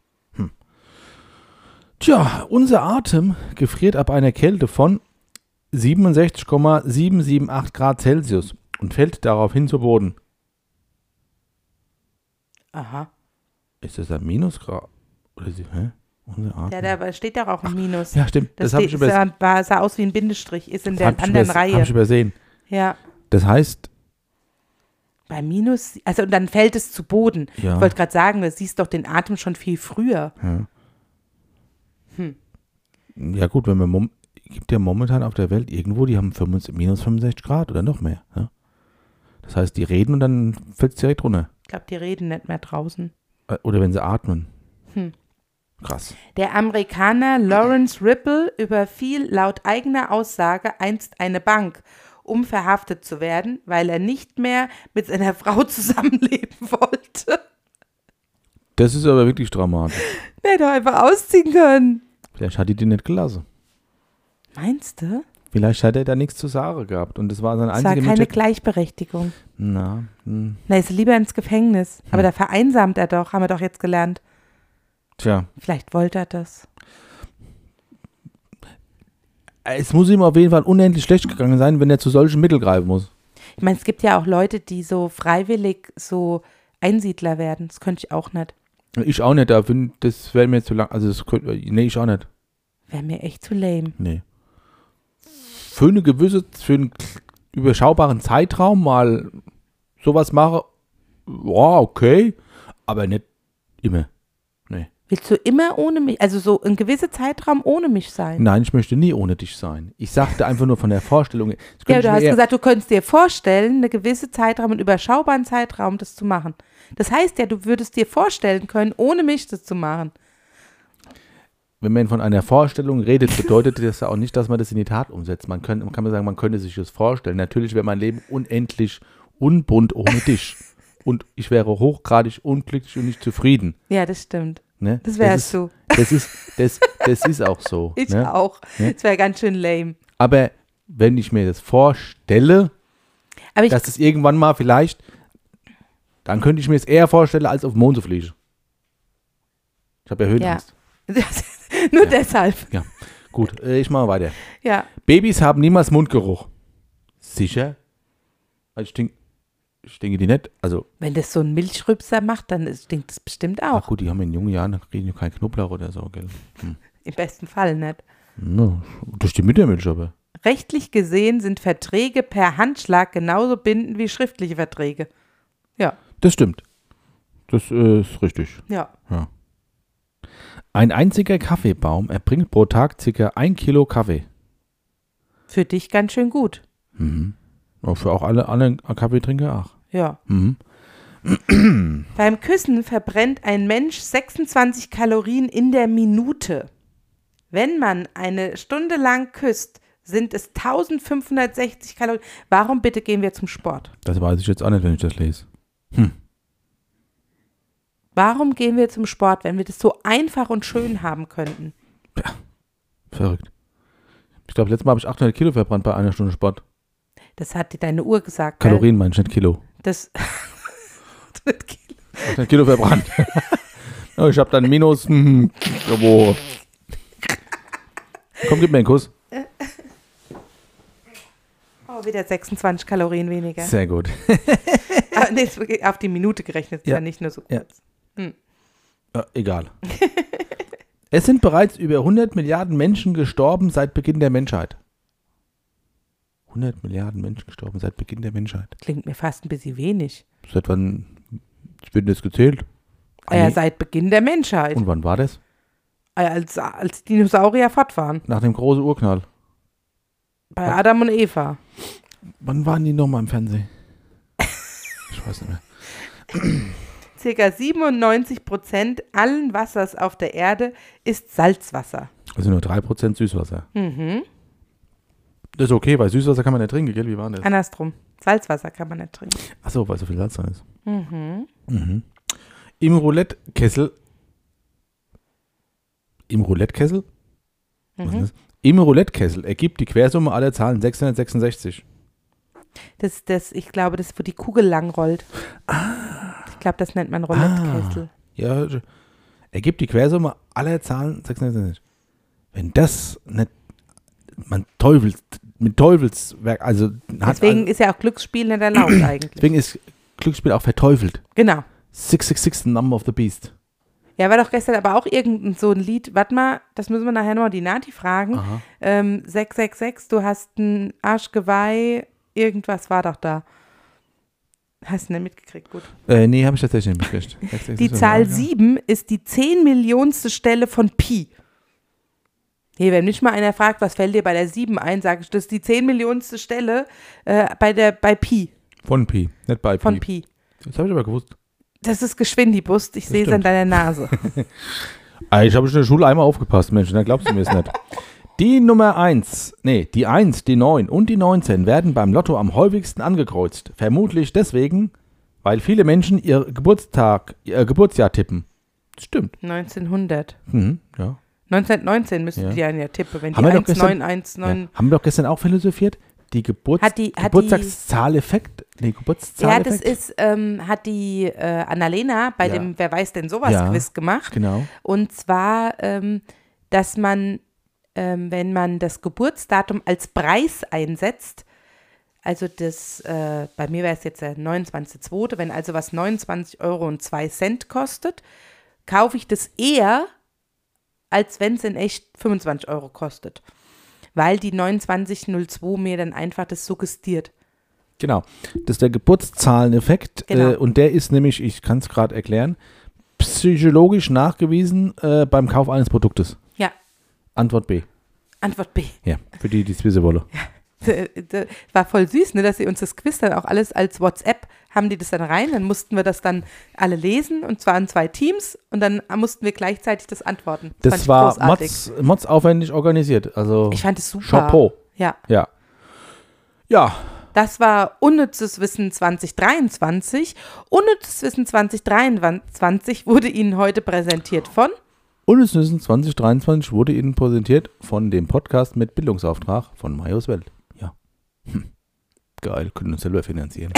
Tja, unser Atem gefriert ab einer Kälte von 67,778 Grad Celsius und fällt daraufhin zu Boden. Aha. Ist das ein Minusgrad? Oder Unsere Atmung. Ja, da steht doch auch ein Minus. Ja, stimmt. Das habe ich übersehen. Sah aus wie ein Bindestrich, ist in der anderen Reihe. Habe ich übersehen. Ja. Das heißt, bei Minus, also und dann fällt es zu Boden. Ja. Ich wollte gerade sagen, du siehst doch den Atem schon viel früher. Ja, ja gut, wenn man gibt ja momentan auf der Welt irgendwo, die haben minus 65 Grad oder noch mehr. Ja? Das heißt, die reden und dann fällt es direkt runter. Ich glaube, die reden nicht mehr draußen. Oder wenn sie atmen. Krass. Der Amerikaner Lawrence Ripple überfiel laut eigener Aussage einst eine Bank, um verhaftet zu werden, weil er nicht mehr mit seiner Frau zusammenleben wollte. Das ist aber wirklich dramatisch. Der hätte doch einfach ausziehen können. Vielleicht hat die nicht gelassen. Meinst du? Vielleicht hat er da nichts zu sagen gehabt und das war sein Es einziger war keine Gleichberechtigung. Na, Na, ist lieber ins Gefängnis. Aber da vereinsamt er doch, haben wir doch jetzt gelernt. tja. Vielleicht wollte er das. Es muss ihm auf jeden Fall unendlich schlecht gegangen sein, wenn er zu solchen Mitteln greifen muss. Ich meine, es gibt ja auch Leute, die so freiwillig so Einsiedler werden. Das könnte ich auch nicht. Ich auch nicht, das wäre mir zu lang. Also, nee, ich auch nicht. Wäre mir echt zu lame. Nee. Für einen überschaubaren Zeitraum mal sowas mache, ja, okay, aber nicht immer. Nee. Willst du immer ohne mich, also so ein gewisser Zeitraum ohne mich sein? Nein, ich möchte nie ohne dich sein. Ich sagte einfach nur von der Vorstellung. Ja, du hast gesagt, du könntest dir vorstellen, eine gewisse Zeitraum, einen überschaubaren Zeitraum, das zu machen. Das heißt ja, du würdest dir vorstellen können, ohne mich das zu machen. Wenn man von einer Vorstellung redet, bedeutet das ja auch nicht, dass man das in die Tat umsetzt. Man kann sagen, man könnte sich das vorstellen. Natürlich wäre mein Leben unendlich unbunt ohne dich. Und ich wäre hochgradig unglücklich und nicht zufrieden. Ja, das stimmt. Ne? Das wärst du. Das ist auch so. Ich ne? auch. Ne? Das wäre ganz schön lame. Aber wenn ich mir das vorstelle, Aber dass das irgendwann mal vielleicht, dann könnte ich mir es eher vorstellen, als auf den Mond zu fliegen. Ich habe ja Höhenangst. Nur deshalb. Ja, gut, ich mache weiter. Ja. Babys haben niemals Mundgeruch. Sicher? Ich denke die nicht. Also, Wenn das so ein Milchrübser macht, dann stinkt das bestimmt auch. ach gut, die haben in jungen Jahren kriegen die keinen Knoblauch oder so, gell? Im besten Fall nicht. No, durch die Muttermilch aber. Rechtlich gesehen sind Verträge per Handschlag genauso bindend wie schriftliche Verträge. Ja. Das stimmt. Das ist richtig. Ja. Ein einziger Kaffeebaum erbringt pro Tag ca. 1 Kilo Kaffee. Für dich ganz schön gut. Und für auch alle anderen Kaffeetrinker auch. Ja. Beim Küssen verbrennt ein Mensch 26 Kalorien in der Minute. Wenn man eine Stunde lang küsst, sind es 1560 Kalorien. Warum bitte gehen wir zum Sport? Das weiß ich jetzt auch nicht, wenn ich das lese. Warum gehen wir zum Sport, wenn wir das so einfach und schön haben könnten? Ja, verrückt. Ich glaube, letztes Mal habe ich 800 Kilo verbrannt bei einer Stunde Sport. Das hat dir deine Uhr gesagt. Kalorien meine ich, nicht Kilo. Das 800 Kilo verbrannt. Ja, ich habe dann minus. Komm, gib mir einen Kuss. Oh, wieder 26 Kalorien weniger. Sehr gut. Aber nee, auf die Minute gerechnet, ist ja nicht nur so kurz. Ja, egal. Es sind bereits über 100 Milliarden Menschen gestorben seit Beginn der Menschheit. 100 Milliarden Menschen gestorben seit Beginn der Menschheit. Klingt mir fast ein bisschen wenig. Seit wann wird das gezählt? Ja, seit Beginn der Menschheit. Und wann war das? Als Dinosaurier fortfahren. Nach dem großen Urknall. Bei Adam und Eva. Wann waren die nochmal im Fernsehen? Ich weiß nicht mehr. Circa 97% allen Wassers auf der Erde ist Salzwasser. Also nur 3% Süßwasser. Das ist okay, weil Süßwasser kann man nicht trinken, gell? Wie war das? Andersrum. Salzwasser kann man nicht trinken. Achso, weil so viel Salz drin ist. Im Roulette-Kessel. Was ist das? Im Roulette-Kessel ergibt die Quersumme aller Zahlen 666. Ich glaube, das ist, wo die Kugel lang rollt. Ich glaube, das nennt man Roulette-Kessel. Ja, ergibt die Quersumme aller Zahlen 666. Wenn das nicht, mit Teufelswerk, also. Deswegen ist ja auch Glücksspiel nicht erlaubt eigentlich. Deswegen ist Glücksspiel auch verteufelt. Genau. 666, the number of the beast. Ja, war doch gestern aber auch irgendein so ein Lied. Warte mal, das müssen wir nachher noch die Nati fragen. 666, du hast ein Arschgeweih, irgendwas war doch da. Hast du nicht mitgekriegt, gut. Nee, habe ich tatsächlich nicht mitgekriegt. Die Zahl 7 ist die 10 Millionste Stelle von Pi. Hier, wenn mich mal einer fragt, was fällt dir bei der 7 ein, sage ich, das ist die 10 Millionste Stelle bei Pi. Von Pi, nicht bei Pi. Von Pi. Das habe ich aber gewusst. Das ist Geschwindibust, ich sehe es an deiner Nase. Ich habe in der Schule einmal aufgepasst, Mensch, da glaubst du mir es nicht. Die Nummer 1, die 1, die 9 und die 19 werden beim Lotto am häufigsten angekreuzt. Vermutlich deswegen, weil viele Menschen ihr Geburtsjahr tippen. Das stimmt. 1900. Ja. 1919 müssten die ja tippen, wenn die Haben wir doch 1919. Ja. Haben wir doch gestern auch philosophiert? Die Geburtstagszahleffekt? Ja, das ist, hat die Annalena bei dem Wer weiß denn sowas Quiz gemacht. Genau. Und zwar, dass man, wenn man das Geburtsdatum als Preis einsetzt, also das, bei mir wäre es jetzt der 29.2., wenn also was 29,02 € kostet, kaufe ich das eher, als wenn es in echt 25 € kostet. Weil die 2902 mir dann einfach das suggestiert. Genau, das ist der Geburtszahleneffekt und der ist nämlich, ich kann es gerade erklären, psychologisch nachgewiesen beim Kauf eines Produktes. Ja. Antwort B. Antwort B. Ja, für die es wissen wollen. Ja. War voll süß, ne, dass sie uns das Quiz dann auch alles als WhatsApp, haben die das dann rein, dann mussten wir das dann alle lesen und zwar in 2 Teams und dann mussten wir gleichzeitig das antworten. Das war mods aufwendig organisiert, also ich fand es super. Chapeau. Ja. Das war Unnützes Wissen 2023. Unnützes Wissen 2023 wurde Ihnen heute präsentiert von Unnützes Wissen 2023 wurde Ihnen präsentiert von dem Podcast mit Bildungsauftrag von Majos Welt. Ja. Geil, können uns selber finanzieren.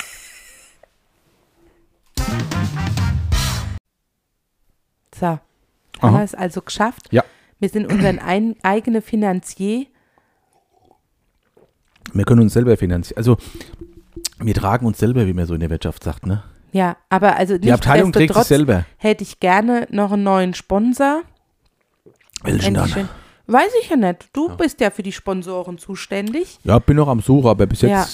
So, haben wir es also geschafft. Ja. Wir sind unser eigener Finanzier. Wir können uns selber finanzieren. Also, wir tragen uns selber, wie man so in der Wirtschaft sagt, ne? Ja, aber also die Abteilung trägt sich selber. Hätte ich gerne noch einen neuen Sponsor. Welchen dann? Weiß ich ja nicht. Du bist ja für die Sponsoren zuständig. Ja, bin noch am Suchen, aber bis jetzt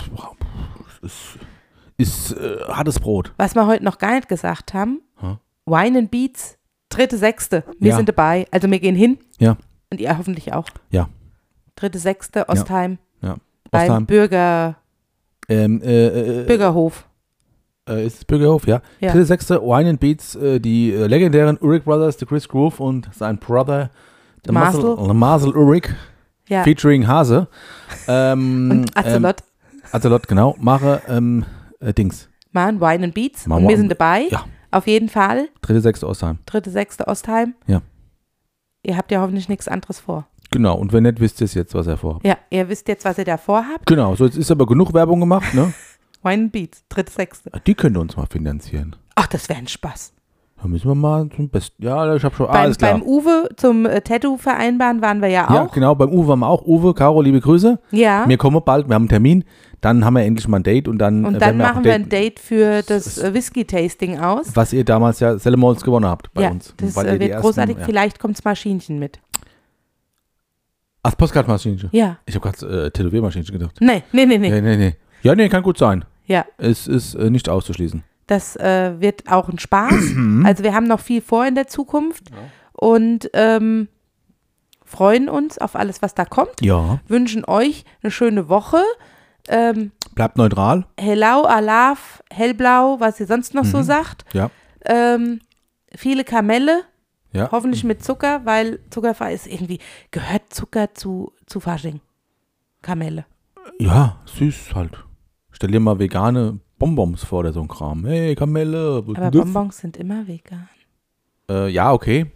ist hartes Brot. Was wir heute noch gar nicht gesagt haben, Wine and Beats, 3.6. Wir sind dabei. Also wir gehen hin. Ja. Und ihr hoffentlich auch. Ja. 3.6. Ostheim. Ja. Beim Bürgerhof. Ist es Bürgerhof, ja. 3.6. Wine and Beats, die legendären Ulrich Brothers, der Chris Groove und sein Brother, der Marcel Ulrich, featuring Hase. Und Azelot. Azelot, genau. Mache Dings. Machen Wine and Beats und wir sind dabei. Ja. Auf jeden Fall. 3.6. Ostheim. 3.6. Ostheim. Ja. Ihr habt ja hoffentlich nichts anderes vor. Genau, und wenn nicht, wisst ihr jetzt, was ihr vorhabt. Ja, ihr wisst jetzt, was ihr da vorhabt. Genau, so jetzt ist aber genug Werbung gemacht, ne? Wine and Beats, 3.6. Die könnt ihr uns mal finanzieren. Ach, das wäre ein Spaß. Da müssen wir mal zum Besten. Ja, ich habe schon alles klar. Beim Uwe zum Tattoo vereinbaren waren wir ja auch. Ja, genau, beim Uwe waren wir auch. Uwe, Caro, liebe Grüße. Ja. Wir kommen bald, wir haben einen Termin. Dann haben wir endlich mal ein Date und dann machen wir ein Date für das Whisky-Tasting aus. Was ihr damals ja Sellemols gewonnen habt bei uns. Das wird großartig. Vielleicht kommt das Maschinchen mit. Ach, Postkartenmaschinchen? Ja. Ich habe gerade Tätowiermaschinchen gedacht. Nee. Ja, nee, kann gut sein. Ja. Es ist nicht auszuschließen. Das wird auch ein Spaß. Also wir haben noch viel vor in der Zukunft und freuen uns auf alles, was da kommt. Ja. Wünschen euch eine schöne Woche. Bleibt neutral. Hello, Alaf, hellblau, was ihr sonst noch so sagt. Ja. Viele Kamelle. Ja. Hoffentlich mit Zucker, weil zuckerfrei ist irgendwie, gehört Zucker zu Fasching. Kamelle. Ja, süß halt. Stell dir mal vegane Bonbons vor oder so ein Kram. Hey, Kamelle. Aber Bonbons sind immer vegan. Ja, okay.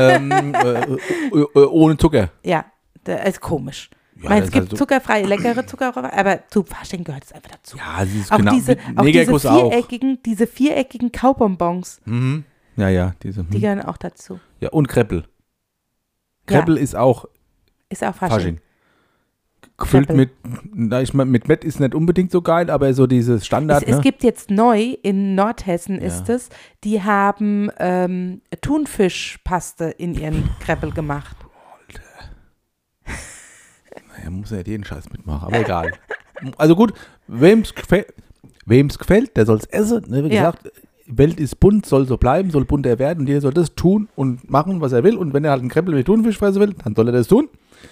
Ohne Zucker. Ja, das ist komisch. Ja, ich meine, es gibt also zuckerfreie, leckere Zuckerrohr, aber zu Fasching gehört es einfach dazu. Ja, das ist auch genau. diese viereckigen Kaubonbons. Mhm. Ja, die gehören auch dazu. Ja, und Kreppel. Kreppel ist auch Fasching. gefüllt mit Mett ist nicht unbedingt so geil, aber so dieses Standard. Es gibt jetzt neu, in Nordhessen ist es, die haben Thunfischpaste in ihren Kreppel gemacht. Naja, muss ja nicht jeden Scheiß mitmachen, aber egal. Also gut, wem's gefällt, der soll es essen. Ne? Wie gesagt, Welt ist bunt, soll so bleiben, soll bunter werden und jeder soll das tun und machen, was er will. Und wenn er halt einen Kreppel mit Thunfisch fressen will, dann soll er das tun.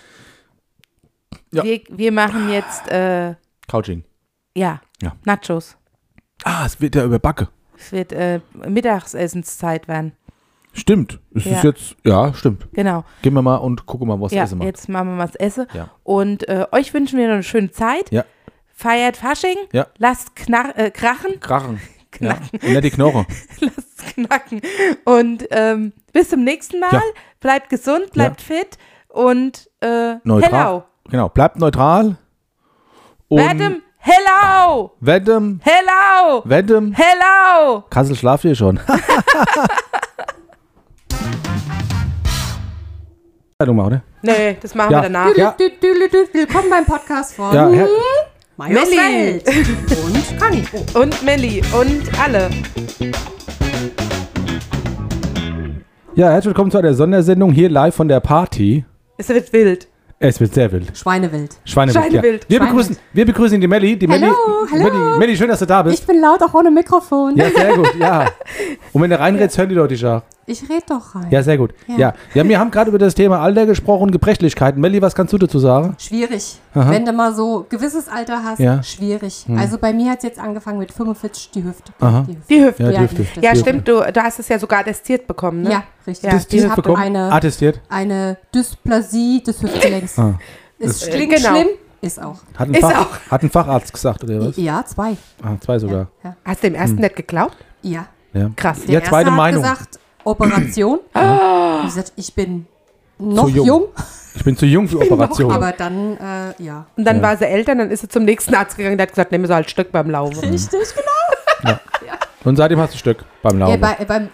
Ja. Wir machen jetzt Couching. Ja, Nachos. Es wird ja überbacke. Es wird Mittagsessenszeit werden. Stimmt. Es ist jetzt, stimmt. Genau. Gehen wir mal und gucken mal, was Essen macht. Jetzt machen wir was Essen. Ja. Und euch wünschen wir noch eine schöne Zeit. Ja. Feiert Fasching. Ja. Lasst krachen. Knacken. Knacken. Ja. Und nicht die Knorre. Lasst knacken. Und bis zum nächsten Mal. Ja. Bleibt gesund, bleibt fit und neutral. hello. Genau, bleibt neutral. Wedem, hello. Wedem. Hello. Wedem. Hello. Kassel schlaft ihr schon. Oder? Nee, das machen wir danach. Ja. Willkommen beim Podcast von Majos Melli. Welt und Conny. Und Melli und alle. Ja, herzlich willkommen zu einer Sondersendung hier live von der Party. Es wird wild. Es wird sehr wild. Schweinewild. Schweinewild. Ja. Wir begrüßen die Melli. Hallo. Melli, schön, dass du da bist. Ich bin laut, auch ohne Mikrofon. Ja, sehr gut, ja. Und wenn du reinredst, hören die Leute dich auch. Ich rede doch rein. Ja, sehr gut. Ja, wir haben gerade über das Thema Alter gesprochen, Gebrechlichkeiten. Melli, was kannst du dazu sagen? Schwierig. Aha. Wenn du mal so gewisses Alter hast, schwierig. Also bei mir hat es jetzt angefangen mit 45 die Hüfte. Aha. Die Hüfte. Ja, die Hüfte. Ja, stimmt, du hast es ja sogar attestiert bekommen, ne? Ja, richtig. Attestiert ich habe bekommen? Attestiert? eine Dysplasie des Hüftgelenks. Das klingt genau. schlimm, ist auch. Hat ein Facharzt gesagt, oder was? Ja, 2. 2 sogar. Ja. Hast du dem ersten nicht geglaubt? Ja. Krass. Der zweite erste Meinung. hat gesagt, Operation. Ich habe gesagt, ich bin noch jung. Ich bin zu jung für Operationen. Aber dann, Und dann war sie älter, dann ist sie zum nächsten Arzt gegangen, der hat gesagt, nehmen Sie halt ein Stück beim Laufen. Richtig, genau. Und seitdem hast du ein Stück beim Laufen. Beim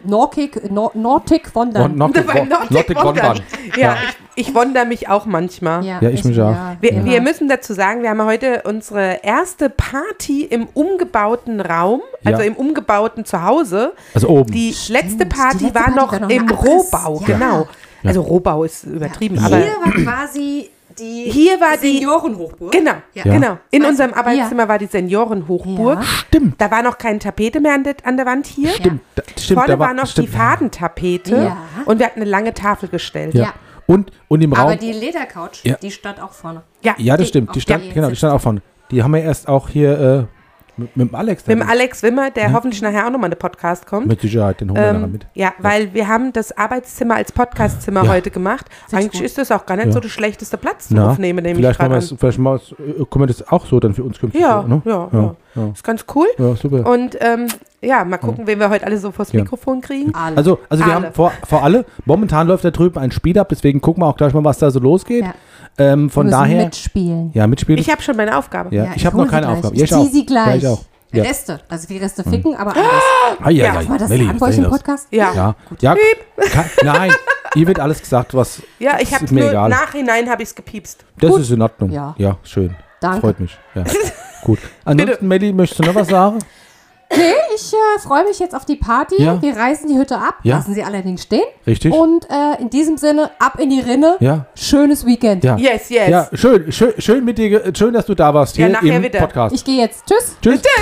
Nordic Wandern. Nordic Wandern. Ja, ich wundere mich auch manchmal. Ja, ich mich auch. Wir müssen dazu sagen, wir haben heute unsere erste Party im umgebauten Raum, also im umgebauten Zuhause. Also oben. Die letzte Party war noch im Rohbau, genau. Ja. Also Rohbau ist übertrieben, Hier aber war quasi die Seniorenhochburg. Genau. In unserem Arbeitszimmer war die Seniorenhochburg. Ja. Stimmt. Da war noch keine Tapete mehr an der Wand hier. Stimmt. Vorne war noch die Fadentapete Ja. und wir hatten eine lange Tafel gestellt. Ja. Und im Raum. Aber die Ledercouch, die stand auch vorne. Ja, das stimmt. Die stand auch vorne. Die haben wir erst auch hier mit dem Alex. Mit dem Alex Wimmer, der hoffentlich nachher auch nochmal in den Podcast kommt. Mit Sicherheit, den holen wir nachher mit. Ja, weil wir haben das Arbeitszimmer als Podcastzimmer heute gemacht. Eigentlich ist das auch gar nicht so der schlechteste Platz zum Aufnehmen, nehme ich gerade an. Vielleicht können wir das auch so dann für uns künftig. Ja, ne? ja. Ist ganz cool. Ja, super. Und mal gucken, wen wir heute alle so vors Mikrofon kriegen. Also wir haben vor alle, momentan läuft da drüben ein Spiel ab, deswegen gucken wir auch gleich mal, was da so losgeht. Ja. Von daher. Mitspielen. Ja, mitspielen. Ich habe schon meine Aufgabe. Ja, ich habe noch keine Aufgabe. Ich ziehe sie gleich. Ja, ich auch. Ja. Reste. Also die Reste ficken, aber anders. Darf man das sagen bei euch im Podcast? Ja. Nein, hier wird alles gesagt, was ich habe nur egal. Nachhinein habe ich es gepiepst. Das ist in Ordnung. Ja. Schön. Danke. Freut mich. Ja. Gut. Ansonsten, Melli, möchtest du noch was sagen? Nee, ich freue mich jetzt auf die Party. Ja. Wir reißen die Hütte ab, lassen sie allerdings stehen. Richtig. Und in diesem Sinne, ab in die Rinne. Ja. Schönes Weekend. Ja. Yes. Ja, schön mit dir, schön, dass du da warst hier im wieder. Podcast. Ich gehe jetzt. Tschüss.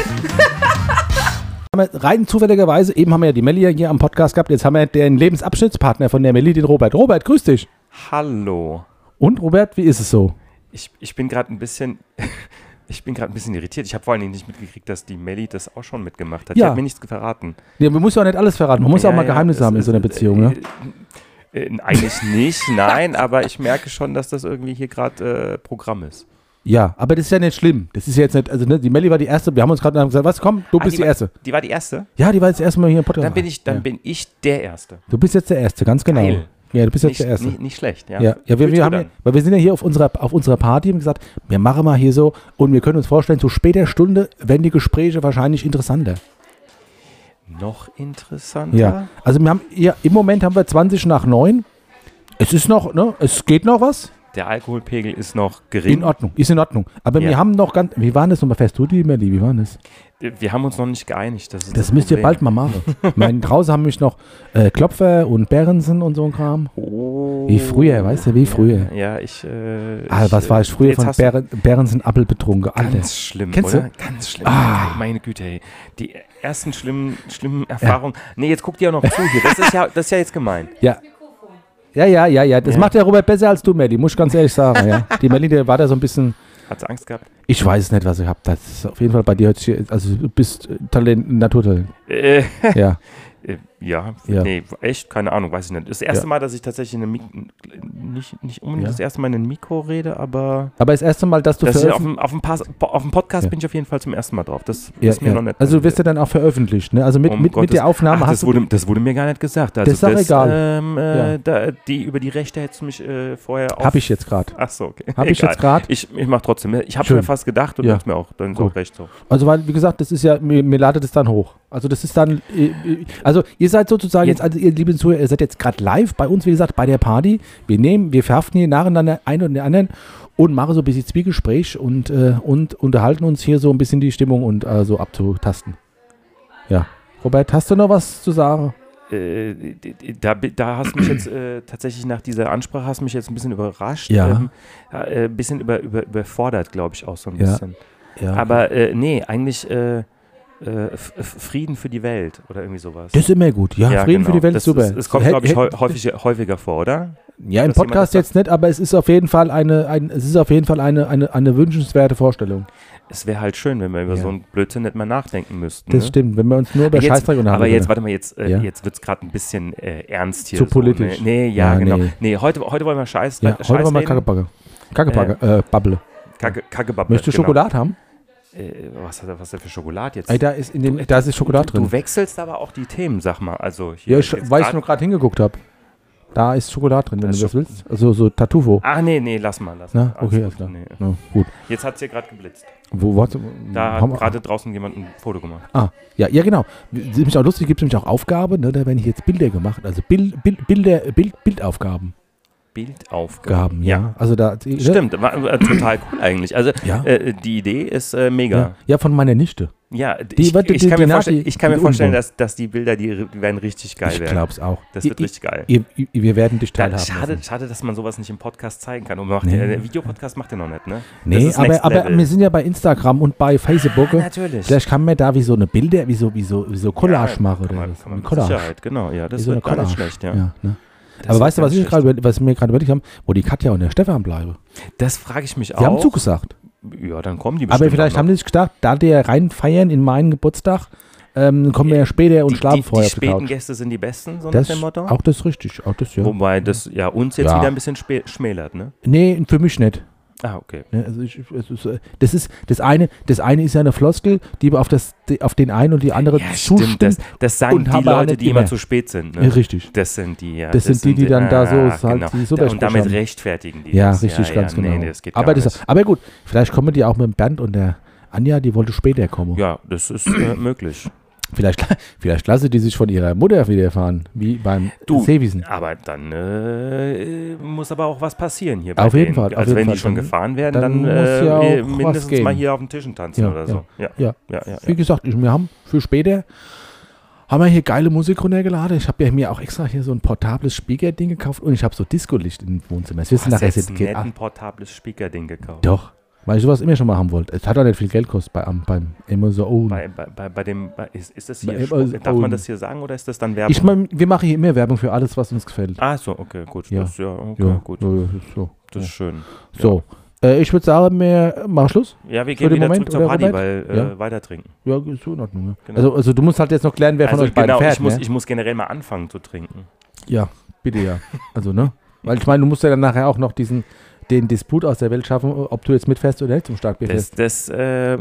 Rein zufälligerweise, eben haben wir ja die Melli hier am Podcast gehabt, jetzt haben wir den Lebensabschnittspartner von der Melli, den Robert. Robert, grüß dich. Hallo. Und Robert, wie ist es so? Ich bin gerade ein bisschen irritiert. Ich habe vor allen Dingen nicht mitgekriegt, dass die Melli das auch schon mitgemacht hat. Ja. Die hat mir nichts verraten. Ja, man muss ja auch nicht alles verraten. Man muss ja auch mal Geheimnisse haben in so einer Beziehung. Ne? Eigentlich nicht, nein, aber ich merke schon, dass das irgendwie hier gerade Programm ist. Ja, aber das ist ja nicht schlimm. Das ist ja jetzt nicht, also die Melli war die Erste. Wir haben uns gerade gesagt, was, komm, du bist die Erste. Die war die Erste? Ja, die war jetzt das erste Mal hier im Podcast. Dann bin ich der Erste. Du bist jetzt der Erste, ganz genau. Geil. Ja, du bist jetzt der Erste. Nicht schlecht, ja. Ja, weil wir sind ja hier auf unserer Party und gesagt, wir machen mal hier so und wir können uns vorstellen, zu später Stunde werden die Gespräche wahrscheinlich interessanter. Noch interessanter? Ja, also im Moment haben wir 20 nach 9. Es ist noch, ne, es geht noch was. Der Alkoholpegel ist noch gering. Ist in Ordnung. Aber wir haben noch wie war das nochmal? Fährst du die, Melli? Wie war das? Wir haben uns noch nicht geeinigt. Das müsst ihr bald mal machen. Draußen haben mich noch Klopfer und Behrensen und so ein Kram. Oh. Wie früher, weißt du, wie früher. Ja, was war ich früher von Behrensen Apfel betrunken? Ganz schlimm, kennst oder? Du? Ganz schlimm. Meine Güte, ey. Die ersten schlimmen Erfahrungen. Ja. Nee, jetzt guckt ihr auch noch zu hier. Das ist ja jetzt gemein. Ja. Ja. Das macht der Robert besser als du, Melli, muss ich ganz ehrlich sagen. Ja. Die Melli, der war da so ein bisschen... Hat sie Angst gehabt? Ich weiß es nicht, was ich habe. Das ist auf jeden Fall bei dir, also du bist Naturtalent. Ja. Ja, nee, echt, keine Ahnung, weiß ich nicht. Das erste Mal, dass ich tatsächlich nicht unbedingt das erste Mal in einem Mikro rede, aber das erste Mal, dass du auf dem Podcast bin ich auf jeden Fall zum ersten Mal drauf. Das ist mir noch nicht. Also du wirst ja dann auch veröffentlicht, ne? Also mit der Aufnahme das wurde mir gar nicht gesagt. Also das ist auch egal. Über die Rechte hättest du mich vorher Habe ich jetzt gerade. Ach so, okay. Habe ich jetzt gerade? Ich mache trotzdem. Ich habe mir fast gedacht und dachte mir auch, dann ist auch recht so. Also weil, wie gesagt, das ist ja, mir ladet es dann hoch. Also das ist dann, also ihr seid sozusagen jetzt, also ihr lieben Zuhörer, ihr seid jetzt gerade live bei uns, wie gesagt, bei der Party. Wir verhaften hier nacheinander einen und den anderen und machen so ein bisschen Zwiegespräch und unterhalten uns hier so ein bisschen die Stimmung und so abzutasten. Ja. Robert, hast du noch was zu sagen? Da hast du mich jetzt tatsächlich nach dieser Ansprache hast mich jetzt ein bisschen überrascht. Ja. Ein bisschen überfordert, glaube ich, auch so ein bisschen. Ja. Aber nee, eigentlich Frieden für die Welt oder irgendwie sowas. Das ist immer gut, ja, Frieden für die Welt ist super. Das kommt, glaube ich, häufiger vor, oder? Ja, im Podcast jetzt nicht, aber es ist auf jeden Fall eine wünschenswerte Vorstellung. Es wäre halt schön, wenn wir über so einen Blödsinn nicht mal nachdenken müssten. Das stimmt, wenn wir uns nur über Scheißdreck unterhalten. Aber jetzt, warte mal, jetzt wird es gerade ein bisschen ernst hier. Zu politisch. Ne? Nee, genau. Nee, heute wollen wir Scheiß heute wollen wir Kackebacke. Babble. Kackebabble. Möchtest du Schokolade haben? Was ist denn für Schokolade jetzt? Ey, da ist Schokolade drin. Du wechselst aber auch die Themen, sag mal. Also hier weil ich nur gerade hingeguckt habe. Da ist Schokolade drin, wenn du das willst. Also so Tartufo. Ach nee, lass mal. Na, okay, alles klar. Nee. Na, gut. Jetzt hat es hier gerade geblitzt. Wo warst du? Da hat gerade draußen jemand ein Foto gemacht. Ja, genau. Das ist nämlich auch lustig, gibt es nämlich auch Aufgaben, ne? Da werden jetzt Bilder gemacht. Also Bildaufgaben. Bildaufgaben. Ja. Also da, stimmt, war total cool eigentlich. Also die Idee ist mega. Ja, von meiner Nichte. Ja, ich kann mir vorstellen, dass die Bilder, die werden richtig geil werden. Ich glaube es auch. Das wird richtig geil. Wir werden dich teilhaben. Schade, dass man sowas nicht im Podcast zeigen kann. Und der Videopodcast macht ihr noch nicht, ne? Nee, aber wir sind ja bei Instagram und bei Facebook. Ja, natürlich. Vielleicht kann man da wie so eine Bilder, wie so Collage machen. Kann man mit Sicherheit, genau. Ja, das wird gar nicht schlecht, ja. Ne? Aber weißt du, was wir gerade überlegt haben, wo die Katja und der Stefan bleiben? Das frage ich mich auch. Sie haben zugesagt. Ja, dann kommen die bestimmt. Aber vielleicht haben die sich gedacht, da die reinfeiern in meinen Geburtstag, kommen wir ja später und schlafen vorher auf der Couch. Die späten Gäste sind die besten, so nach dem Motto? Auch das ist richtig. Auch das, ja. Wobei das uns jetzt wieder ein bisschen schmälert, ne? Nee, für mich nicht. Ah, okay. Ja, also das eine ist ja eine Floskel, die auf den einen und die andere zustimmt. Das sagen die Leute, die immer zu spät sind. Ne? Ja, richtig. Das sind die, ja. Das sind die dann da so genau. die super und damit rechtfertigen die das. Ja, richtig, ganz genau. Nee, das geht gar nicht. Aber gut, vielleicht kommen die auch mit dem Bernd und der Anja, die wollte später kommen. Ja, das ist möglich. Vielleicht lasse die sich von ihrer Mutter widerfahren, wie beim Seewiesen. Aber dann muss aber auch was passieren hier bei auf jeden Fall. Also wenn die schon gefahren werden, dann muss ja auch mindestens mal hier auf den Tischen tanzen oder so. Ja. Wie gesagt, wir haben für später hier geile Musik runtergeladen. Ich habe ja mir auch extra hier so ein portables Speaker-Ding gekauft und ich habe so Disco-Licht im Wohnzimmer. Du hast jetzt nicht ein portables Speaker-Ding gekauft. Doch. Weil ich sowas immer schon mal haben wollte. Es hat auch nicht viel Geld gekostet beim Amazon. Bei dem, ist das hier, darf man das hier sagen oder ist das dann Werbung? Ich meine, wir machen hier immer Werbung für alles, was uns gefällt. Ah, so, okay, gut. Ja. Gut. Das ist schön. So, ich würde sagen, wir machen Schluss. Ja, wir gehen wieder zurück zur Party, weil weiter trinken. Ja, ist so in Ordnung. Ja. Genau. Also du musst halt jetzt noch klären, wer von euch beiden fährt. Ich muss generell mal anfangen zu trinken. Ja, bitte ja. Also, ne? Weil ich meine, du musst ja dann nachher auch noch den Disput aus der Welt schaffen, ob du jetzt mitfährst oder nicht zum Starkbier fährst. Das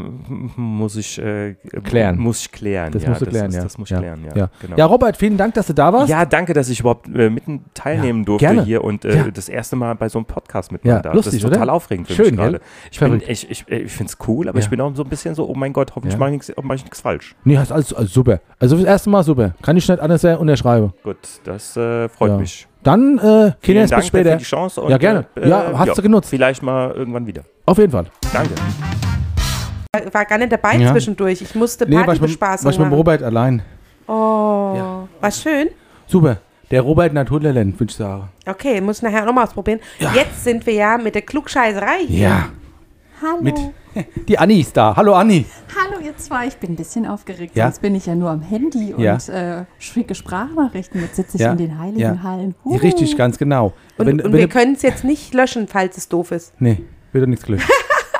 muss ich klären. Muss ich klären. Das musst du klären, ja. Das muss ich klären, ja. Genau. Ja, Robert, vielen Dank, dass du da warst. Ja, danke, dass ich überhaupt mitten teilnehmen durfte gerne. hier und das erste Mal bei so einem Podcast mit darf. Lustig, das ist total aufregend für mich gerade. Ich finde es cool, aber ich bin auch so ein bisschen so, oh mein Gott, hoffentlich mache ich nichts falsch. Nee, hast alles super. Also das erste Mal super. Kann ich nicht anders unterschreiben. Gut, das freut mich. Dann, Kinder, bis später. Für die Chance und, ja, gerne. Hast du genutzt. Vielleicht mal irgendwann wieder. Auf jeden Fall. Danke. Ich war gar nicht dabei zwischendurch. Ich musste Partybespaßung machen. Mit Robert allein. Oh, war schön. Super. Der Robert Naturtalent, würde ich sagen. Okay, muss ich nachher nochmal ausprobieren. Ja. Jetzt sind wir ja mit der Klugscheißerei hier. Ja. Hallo. Die Anni ist da. Hallo Anni. Hallo ihr zwei, ich bin ein bisschen aufgeregt, sonst bin ich ja nur am Handy und schicke Sprachnachrichten. Jetzt sitze ich in den heiligen Hallen. Richtig, ganz genau. Und wir können es jetzt nicht löschen, falls es doof ist. Nee, wird doch nichts gelöscht.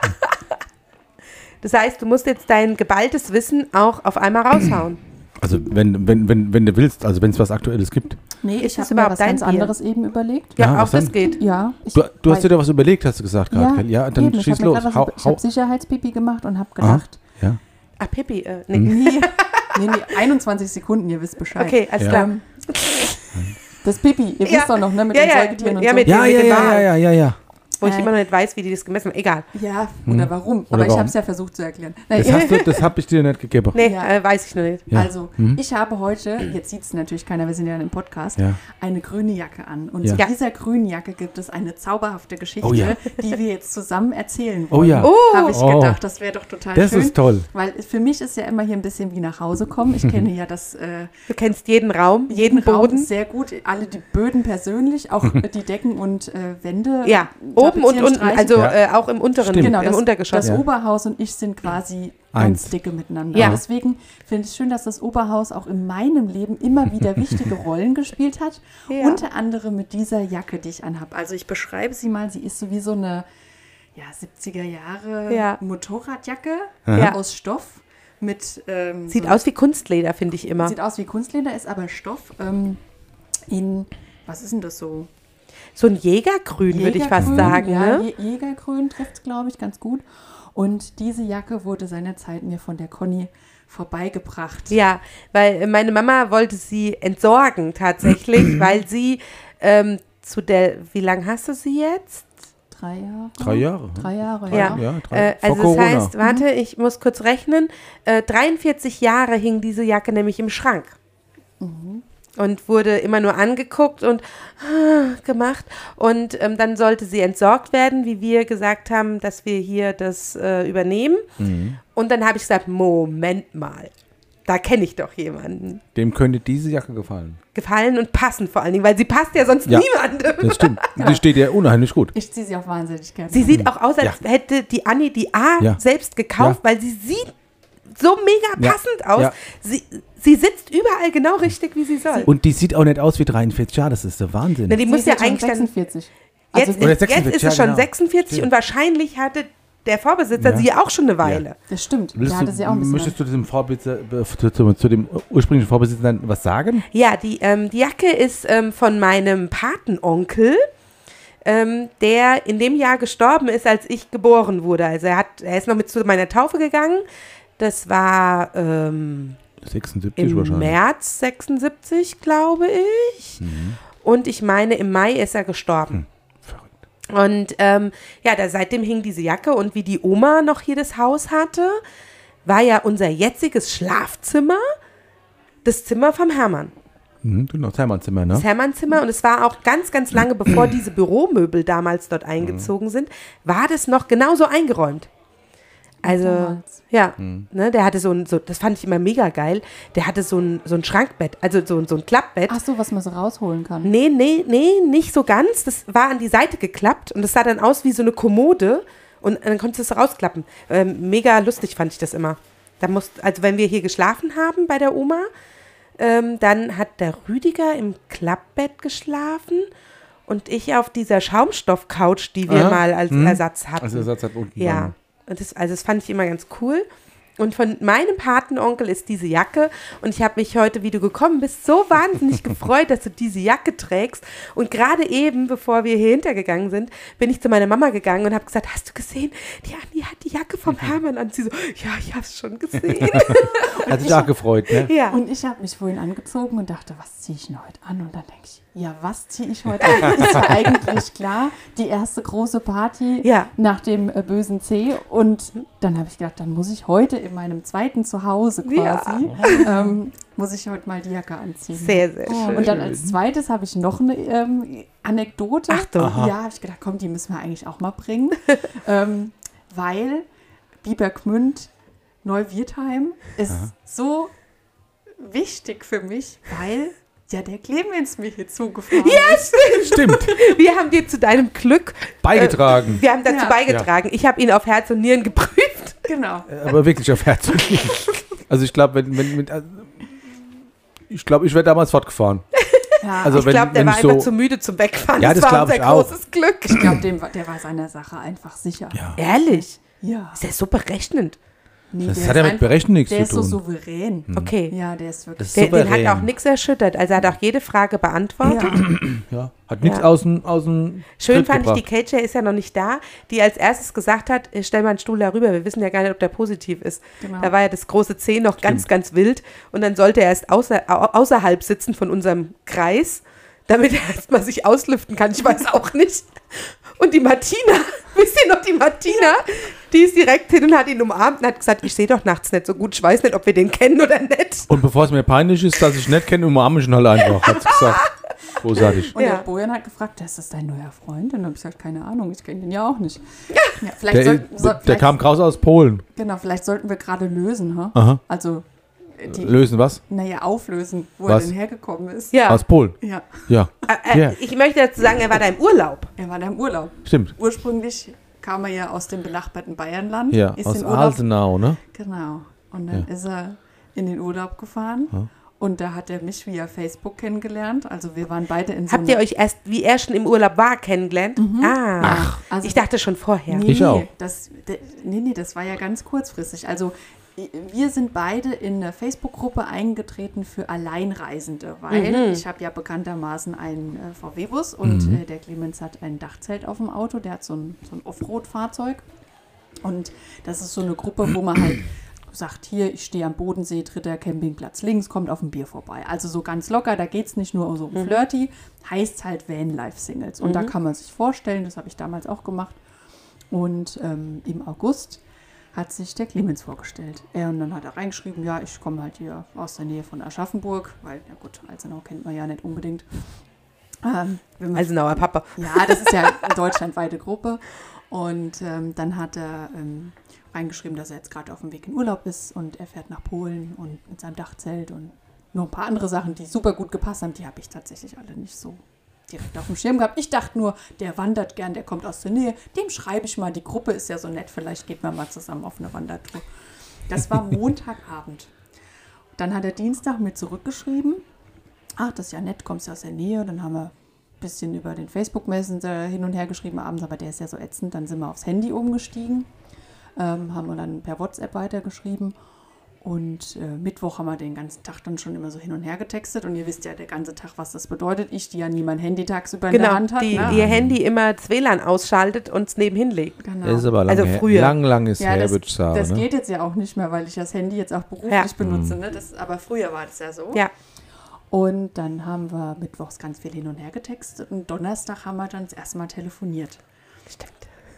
Das heißt, du musst jetzt dein geballtes Wissen auch auf einmal raushauen. Also wenn du willst, also wenn es was Aktuelles gibt. Nee, ich habe mir was ganz anderes eben überlegt. Ja, auch das geht. Ja, du hast dir da was überlegt, hast du gesagt gerade. Ja, dann eben, schieß los. Ich habe Sicherheitspipi gemacht und habe gedacht. Pipi, nee, 21 Sekunden, ihr wisst Bescheid. Okay, alles klar. Das Pipi, ihr wisst doch noch, ne, mit den Säugetieren und so. Ja. Wo ich immer noch nicht weiß, wie die das gemessen haben. Egal. Ja, oder warum. Aber ich habe es ja versucht zu erklären. Das habe ich dir nicht gegeben. Nee, weiß ich noch nicht. Ja. Also, ich habe heute, jetzt sieht es natürlich keiner, wir sind ja in einem Podcast, eine grüne Jacke an. Und zu dieser grünen Jacke gibt es eine zauberhafte Geschichte, die wir jetzt zusammen erzählen wollen. Habe ich gedacht, das wäre doch total schön. Das ist toll. Weil für mich ist ja immer hier ein bisschen wie nach Hause kommen. Ich kenne ja das... du kennst jeden Raum, jeden Boden. Sehr gut. Alle die Böden persönlich, auch die Decken und Wände. Ja, oben und unten, also auch im unteren, genau, im Untergeschoss. Das Oberhaus und ich sind quasi ganz dicke miteinander. Ja. Deswegen finde ich es schön, dass das Oberhaus auch in meinem Leben immer wieder wichtige Rollen gespielt hat. Ja. Unter anderem mit dieser Jacke, die ich anhabe. Also ich beschreibe sie mal, sie ist sowieso eine 70er Jahre Motorradjacke aus Stoff. Mit, sieht aus wie Kunstleder, finde ich immer. Sieht aus wie Kunstleder, ist aber Stoff in, was ist denn das so? So ein Jägergrün, würde ich fast sagen. Ja, ne? Jägergrün trifft es, glaube ich, ganz gut. Und diese Jacke wurde seinerzeit mir von der Conny vorbeigebracht. Ja, weil meine Mama wollte sie entsorgen tatsächlich, weil sie wie lange hast du sie jetzt? 3 Jahre. 3 Jahre. 3 Jahre, ja. Also das heißt, warte, ich muss kurz rechnen, 43 Jahre hing diese Jacke nämlich im Schrank. Und wurde immer nur angeguckt und gemacht. Und dann sollte sie entsorgt werden, wie wir gesagt haben, dass wir hier das übernehmen. Und dann habe ich gesagt, Moment mal, da kenne ich doch jemanden. Dem könnte diese Jacke gefallen. Gefallen und passen vor allen Dingen, weil sie passt ja sonst niemandem. Das stimmt. Die steht ja unheimlich gut. Ich ziehe sie auch wahnsinnig gerne. Sie sieht auch aus, als hätte die Anni die selbst gekauft, weil sie sieht so mega passend aus. Ja. Sie sitzt überall genau richtig, wie sie soll. Und die sieht auch nicht aus wie 43 Jahre, das ist der Wahnsinn. Na, die muss ja eigentlich 46. Jetzt ist sie schon 46 und wahrscheinlich hatte der Vorbesitzer sie auch schon eine Weile. Ja. Das stimmt. Möchtest du zu dem ursprünglichen Vorbesitzer dann was sagen? Ja, die Jacke ist von meinem Patenonkel, der in dem Jahr gestorben ist, als ich geboren wurde. Also er ist noch mit zu meiner Taufe gegangen. Das war 76 im wahrscheinlich. März 76, glaube ich. Und ich meine, im Mai ist er gestorben. Und seitdem hing diese Jacke. Und wie die Oma noch hier das Haus hatte, war ja unser jetziges Schlafzimmer das Zimmer vom Hermann. Genau, das Hermann-Zimmer, ne? Das Hermann-Zimmer. Und es war auch ganz, ganz lange, bevor diese Büromöbel damals dort eingezogen sind, war das noch genauso eingeräumt. Also, ne, der hatte das fand ich immer mega geil, der hatte so ein Schrankbett, also so ein Klappbett. Ach so, was man so rausholen kann. Nee, nicht so ganz. Das war an die Seite geklappt und das sah dann aus wie so eine Kommode und dann konntest du es rausklappen. Mega lustig fand ich das immer. Also wenn wir hier geschlafen haben bei der Oma, dann hat der Rüdiger im Klappbett geschlafen und ich auf dieser Schaumstoff-Couch, die wir mal als Ersatz hatten. Als Ersatz hat unten. Ja. Und das fand ich immer ganz cool. Und von meinem Patenonkel ist diese Jacke. Und ich habe mich heute, wie du gekommen bist, so wahnsinnig gefreut, dass du diese Jacke trägst. Und gerade eben, bevor wir hier hintergegangen sind, bin ich zu meiner Mama gegangen und habe gesagt, hast du gesehen, die Anni hat die Jacke vom Hermann an. Und sie so, ja, ich habe es schon gesehen. Hat sich auch gefreut, ne? Ja. Und ich habe mich vorhin angezogen und dachte, was ziehe ich denn heute an? Und dann denke ich, ja, was ziehe ich heute an? Ist ja eigentlich klar, die erste große Party nach dem bösen C. Und dann habe ich gedacht, dann muss ich heute in meinem zweiten Zuhause quasi Muss ich heute mal die Jacke anziehen. Sehr, sehr schön. Und dann als zweites habe ich noch eine Anekdote. Achtung. Ja, habe ich gedacht, komm, die müssen wir eigentlich auch mal bringen. Weil Biebergmünd, Neuwirtheim ist so wichtig für mich, weil ja der Clemens mir hier zugefahren ist. Stimmt. Wir haben dir zu deinem Glück beigetragen. Wir haben dazu beigetragen. Ich habe ihn auf Herz und Nieren geprüft. Genau. Aber wirklich auf Herz und Nieren. Also ich glaube, ich wäre damals fortgefahren. Ja, also ich glaube, der war einfach zu müde zum Wegfahren. Ja, das war glaube unser ich auch. großes Glück. Ich glaube, der war seiner Sache einfach sicher. Ja. Ehrlich? Ja. Ist der so berechnend? Nee, Das hat ja mit Berechnen nichts der zu tun. ist so souverän. Okay. Ja, der ist wirklich. Das ist Den hat souverän. auch nichts erschüttert. Also er hat auch jede Frage beantwortet. Ja, hat nichts Ja. aus dem Schön Tritt fand ich, gebracht. die KJ ist ja noch nicht da, die als erstes gesagt hat, stell mal einen Stuhl darüber, wir wissen ja gar nicht, ob der positiv ist. Genau. Da war ja das große C noch ganz, ganz wild und dann sollte er erst außerhalb sitzen von unserem Kreis, damit er erstmal sich auslüften kann. Ich weiß auch nicht. Und die Martina, wisst ihr noch, die Martina, die ist direkt hin und hat ihn umarmt und hat gesagt, ich sehe doch nachts nicht so gut, ich weiß nicht, ob wir den kennen oder nicht. Und bevor es mir peinlich ist, dass ich nicht kenne, umarme ich ihn halt einfach, hat sie gesagt. Großartig. Und Ja. der Bojan hat gefragt, ist das dein neuer Freund? Und dann habe ich gesagt, keine Ahnung, ich kenne den ja auch nicht. Ja, Der kam raus aus Polen. Genau, vielleicht sollten wir gerade lösen, ha? Aha. Also, Lösen was? auflösen, wo Was? er denn hergekommen ist. Ja, Aus Polen. Ja, Ja. Ja. ich möchte dazu sagen, er war da im Urlaub. er war da im Urlaub. Stimmt. Ursprünglich kam er ja aus dem benachbarten Bayernland. Ja, ist aus in Urlaub. Alsenau, ne? Genau. Und dann ist er in den Urlaub gefahren. Ja. Und da hat er mich via Facebook kennengelernt. Also wir waren beide in so Habt ihr euch erst, wie er schon im Urlaub war, kennengelernt? Ach, Also- ich dachte schon vorher. Ich auch. Das war ja ganz kurzfristig. Also wir sind beide in eine Facebook-Gruppe eingetreten für Alleinreisende, weil ich habe ja bekanntermaßen einen VW-Bus und der Clemens hat ein Dachzelt auf dem Auto, der hat so ein Offroad-Fahrzeug und das ist so eine Gruppe, wo man halt sagt, hier, ich stehe am Bodensee, 3. Campingplatz links, kommt auf ein Bier vorbei. Also so ganz locker, da geht es nicht nur so um Flirty, heißt halt Van-Life-Singles. Und da kann man sich vorstellen, das habe ich damals auch gemacht. Und im August hat sich der Clemens vorgestellt. Und dann hat er reingeschrieben, ja, ich komme halt hier aus der Nähe von Aschaffenburg, weil, ja gut, Alsenau kennt man ja nicht unbedingt. Alsenauer Papa. Ja, das ist ja eine deutschlandweite Gruppe. Und dann hat er reingeschrieben, dass er jetzt gerade auf dem Weg in Urlaub ist und er fährt nach Polen und mit seinem Dachzelt und noch ein paar andere Sachen, die super gut gepasst haben, die habe ich tatsächlich alle nicht so direkt auf dem Schirm gehabt. Ich dachte nur, der wandert gern, der kommt aus der Nähe, dem schreibe ich mal, die Gruppe ist ja so nett, vielleicht geht man mal zusammen auf eine Wandertour. Das war Montagabend. Dann hat er Dienstag mir zurückgeschrieben, ach, das ist ja nett, kommst du aus der Nähe, dann haben wir ein bisschen über den Facebook-Messenger hin und her geschrieben abends, aber der ist ja so ätzend, dann sind wir aufs Handy umgestiegen, haben wir dann per WhatsApp weitergeschrieben und Mittwoch haben wir den ganzen Tag dann schon immer so hin und her getextet und ihr wisst ja der ganze Tag, was das bedeutet. Ich, die ja nie mein Handy tagsüber in der Hand hat. Die Ne? ihr Handy immer das WLAN ausschaltet und es nebenhin legt. Genau. Das ist aber Also früher. lang ist Ja, her, würde ich sagen. das Ne? geht jetzt ja auch nicht mehr, weil ich das Handy jetzt auch beruflich benutze. Ne? Aber früher war das ja so. Ja. Und dann haben wir mittwochs ganz viel hin und her getextet und Donnerstag haben wir dann das erste Mal telefoniert. Stimmt.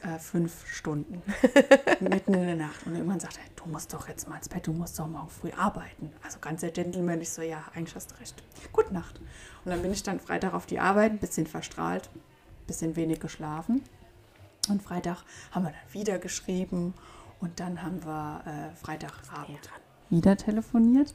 5 Stunden. Mitten in der Nacht. Und irgendwann sagt er, du musst doch jetzt mal ins Bett, du musst doch morgen früh arbeiten. Also ganz der Gentleman, ich so, ja, eigentlich hast du recht. Gute Nacht. Und dann bin ich dann Freitag auf die Arbeit, ein bisschen verstrahlt, ein bisschen wenig geschlafen. Und Freitag haben wir dann wieder geschrieben und dann haben wir Freitagabend wieder telefoniert.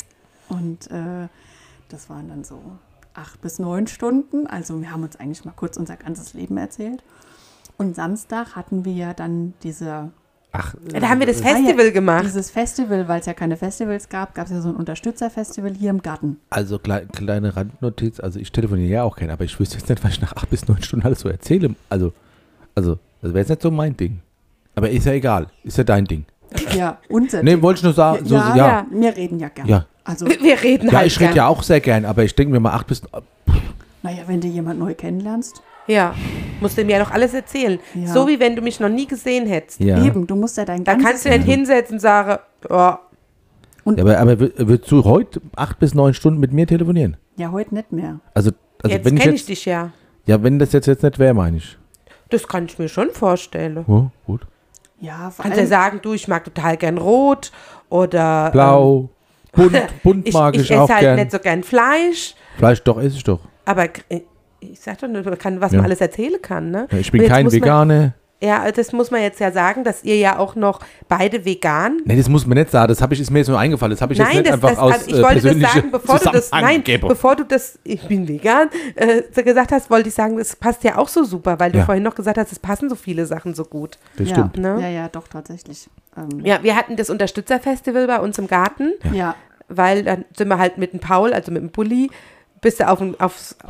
Und das waren dann so 8 bis 9 Stunden. Also wir haben uns eigentlich mal kurz unser ganzes Leben erzählt. Und Samstag hatten wir ja dann Da haben wir das Festival gemacht. Dieses Festival, weil es ja keine Festivals gab, gab es ja so ein Unterstützerfestival hier im Garten. Also kleine Randnotiz, also ich telefoniere ja auch keinen, aber ich wüsste jetzt nicht, was ich nach 8 bis 9 Stunden alles so erzähle. Also das wäre jetzt nicht so mein Ding. Aber ist ja egal, ist ja dein Ding. Ja, unser Nee, wollte ich nur sagen. ja, wir reden ja gern. Ja. Also, Wir reden Ja, halt ich rede gern. ja auch sehr gern, aber ich denke mir mal 8 bis... naja, wenn du jemand neu kennenlernst, Ja, musst du mir ja noch alles erzählen. Ja. So wie wenn du mich noch nie gesehen hättest. Ja. eben, du musst ja dein Da ganzes kannst du nicht hinsetzen und sagen, ja, Ja, aber würdest du heute 8 bis 9 Stunden mit mir telefonieren? Ja, heute nicht mehr. Also jetzt wenn kenne ich ich dich ja. Ja, wenn das jetzt nicht wäre, meine ich. Das kann ich mir schon vorstellen. Oh, gut. Ja, vor Kannst ja allem, sagen, du, ich mag total gern rot oder Blau. Bunt mag ich auch esse halt gern. nicht so gern Fleisch. Fleisch doch, esse ich doch. Aber ich sag doch nur, was man alles erzählen kann, ne? Ja, ich bin kein Veganer. Ja, das muss man jetzt ja sagen, dass ihr ja auch noch beide vegan. Nee, das muss man nicht sagen. Ist mir jetzt nur eingefallen. Das habe ich jetzt nicht einfach aus also ich wollte das sagen, bevor bevor du das, ich bin vegan, gesagt hast, wollte ich sagen, das passt ja auch so super, weil du vorhin noch gesagt hast, es passen so viele Sachen so gut. Das stimmt. Ne? Ja, doch, tatsächlich. Ja, wir hatten das Unterstützerfestival bei uns im Garten, weil dann sind wir halt mit dem Paul, also mit dem Bulli, bist du auf den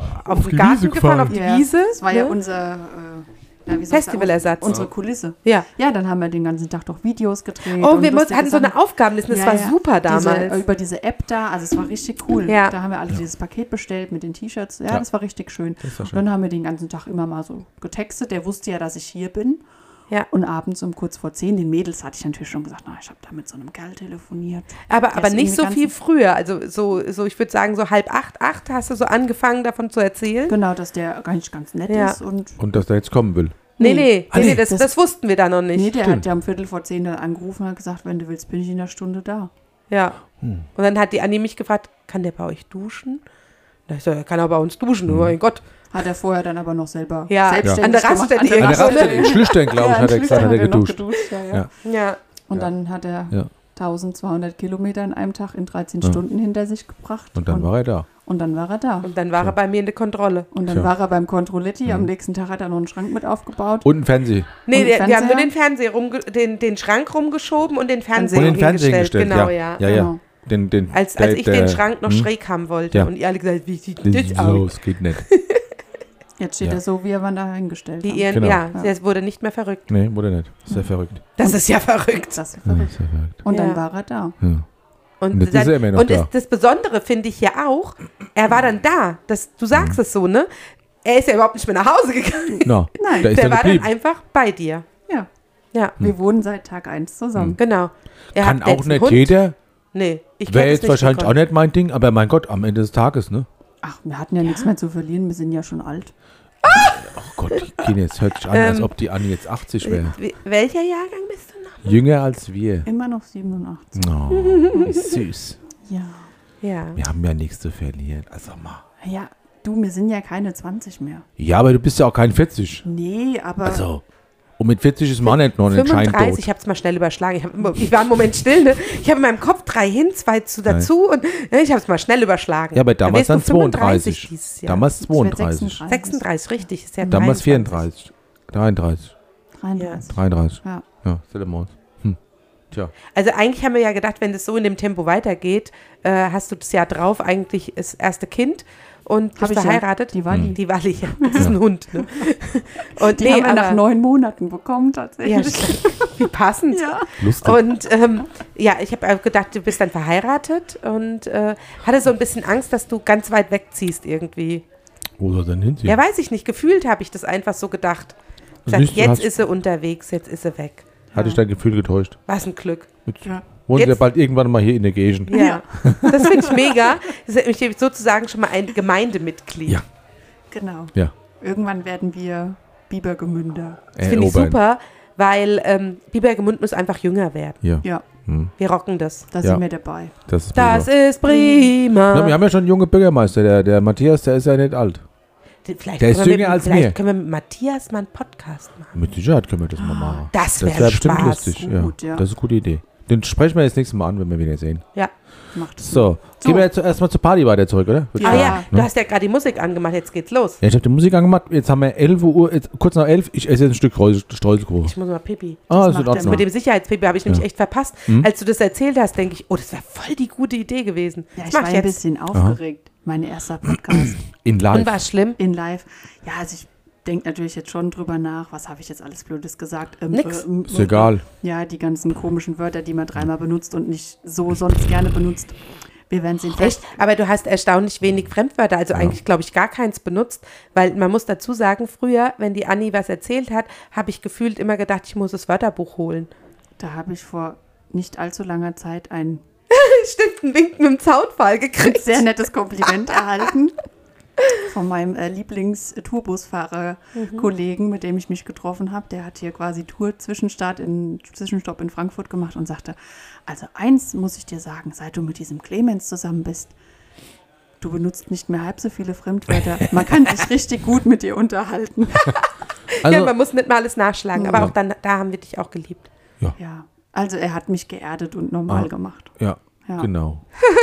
Garten gefahren, auf die Wiese. Das war ja unser Festivalersatz. Unsere Kulisse. Ja. Ja, dann haben wir den ganzen Tag doch Videos gedreht. Oh, wir hatten so eine Aufgabenliste, das war super damals. Über diese App da, also es war richtig cool. Ja. Da haben wir alle dieses Paket bestellt mit den T-Shirts. Ja, das war richtig schön. Und dann haben wir den ganzen Tag immer mal so getextet. Der wusste ja, dass ich hier bin. Ja. Und abends um kurz vor 10, den Mädels hatte ich natürlich schon gesagt, ich habe da mit so einem Kerl telefoniert. Aber nicht so viel früher, also so ich würde sagen so 7:30 hast du so angefangen davon zu erzählen. Genau, dass der eigentlich ganz nett ist. Und dass der jetzt kommen will. Nee, das wussten wir da noch nicht. Nee, der hat ja um 9:45 dann angerufen und hat gesagt, wenn du willst, bin ich in einer Stunde da. Ja. Und dann hat die Anni mich gefragt, kann der bei euch duschen? Ich so, er kann aber bei uns duschen, oh mein Gott. Hat er vorher dann aber noch selber selbstständig an der Raststätte in Schlüchtern, glaube ich, hat er gesagt, hat er geduscht. Ja. Und dann hat er 1200 Kilometer in einem Tag in 13 Stunden hinter sich gebracht. Und dann war er da. Und dann war er bei mir in der Kontrolle. Und dann war er beim Kontrolletti. Am nächsten Tag hat er noch einen Schrank mit aufgebaut. Und einen Fernseher. Nee, wir haben nur den Fernseher den Schrank rumgeschoben und den Fernseher hingestellt. Genau, ja. Genau. Als ich den Schrank noch schräg haben wollte. Und ihr alle gesagt, wie sieht das aus? Das geht nicht. Jetzt steht er so, wie er wann da hingestellt hat. Der wurde nicht mehr verrückt. Nee, wurde nicht. Das ist ja verrückt. Das ist ja verrückt. Und dann war er da. Ja. Und jetzt ist er immer noch da. Das Besondere finde ich ja auch, er war dann da. Du sagst es so, ne? Er ist ja überhaupt nicht mehr nach Hause gegangen. No. Nein. Der war dann einfach bei dir. Ja. Wir wohnen seit Tag 1 zusammen. Genau. Kann auch nicht jeder. Nee, ich wäre jetzt wahrscheinlich auch nicht mein Ding, aber mein Gott, am Ende des Tages, ne? Ach, wir hatten ja nichts mehr zu verlieren, wir sind ja schon alt. Ach Gott, jetzt hört sich an, als ob die Anni jetzt 80 wäre. Welcher Jahrgang bist du noch? Jünger als wir. Immer noch 87. Oh, wie süß. Ja. Wir haben ja nichts zu verlieren. Also mal. Ja, wir sind ja keine 20 mehr. Ja, aber du bist ja auch kein 40. Nee, aber... Also... Und mit 40 ist man nicht noch ein Schein tot. Ich habe es mal schnell überschlagen. Ich war einen Moment still. Ne? Ich habe in meinem Kopf 3 hin, 2 dazu und ich habe es mal schnell überschlagen. Ja, aber damals dann 32. Damals 32. 36, richtig. Ist ja damals 34. 33. 33. Ja, stell dir mal. Tja. Also eigentlich haben wir ja gedacht, wenn das so in dem Tempo weitergeht, hast du das Jahr drauf eigentlich das erste Kind. Und bist verheiratet? Ja, die Walli, ja. Das ist ein Hund. Ne? Und die haben wir nach 9 Monaten bekommen, tatsächlich. Ja, wie passend. Ja. Lustig. Und ich habe gedacht, du bist dann verheiratet und hatte so ein bisschen Angst, dass du ganz weit wegziehst irgendwie. Wo soll er denn hinziehen? Ja, weiß ich nicht. Gefühlt habe ich das einfach so gedacht. Jetzt ist sie unterwegs, jetzt ist sie weg. Hatte ich dein Gefühl getäuscht? Was ein Glück. Wohnen Sie ja bald irgendwann mal hier in der Gegend. Ja, das finde ich mega. Das ist nämlich sozusagen schon mal ein Gemeindemitglied. Ja. Genau. Ja. Irgendwann werden wir Biebergemünder. Das finde ich super, weil Biebergemünd muss einfach jünger werden. Ja. Wir rocken das. Da sind wir dabei. Das ist prima. Na, wir haben ja schon einen jungen Bürgermeister. Der Matthias, der ist ja nicht alt. Der ist jünger als mir. Vielleicht können wir mit Matthias mal einen Podcast machen. Mit Sicherheit können wir das mal machen. Das wäre bestimmt lustig. Gut, ja. Das ist eine gute Idee. Den sprechen wir jetzt nächstes Mal an, wenn wir wieder sehen. Ja. So, gehen wir jetzt erstmal zur Party weiter zurück, oder? Du hast ja gerade die Musik angemacht, jetzt geht's los. Ja, ich habe die Musik angemacht, jetzt haben wir 11 Uhr, kurz nach 11, ich esse jetzt ein Stück Streuselkuchen. Ich muss mal pipi. Das ist in Ordnung. Mit dem Sicherheitspipi habe ich nämlich echt verpasst. Als du das erzählt hast, denke ich, das wäre voll die gute Idee gewesen. Ja, ich war ein bisschen aufgeregt. Mein erster Podcast. In live. Und war es schlimm? In live. Ja, also ich denke natürlich jetzt schon drüber nach, was habe ich jetzt alles Blödes gesagt. Nix. Ist egal. Ja, die ganzen komischen Wörter, die man 3-mal benutzt und nicht so sonst gerne benutzt. Wir werden sehen. Echt? Aber du hast erstaunlich wenig Fremdwörter, also eigentlich, glaube ich, gar keins benutzt, weil man muss dazu sagen, früher, wenn die Anni was erzählt hat, habe ich gefühlt immer gedacht, ich muss das Wörterbuch holen. Da habe ich vor nicht allzu langer Zeit ein Stimmt, einen Wink mit dem Zaunpfahl gekriegt. Sehr nettes Kompliment erhalten. von meinem Lieblings-Tourbusfahrer-Kollegen, mit dem ich mich getroffen habe. Der hat hier quasi Zwischenstopp in Frankfurt gemacht und sagte, also eins muss ich dir sagen, seit du mit diesem Clemens zusammen bist, du benutzt nicht mehr halb so viele Fremdwörter. Man kann sich richtig gut mit dir unterhalten. Also, ja, man muss nicht mal alles nachschlagen, aber auch da haben wir dich auch geliebt. Ja. Also er hat mich geerdet und normal gemacht. Ja, genau.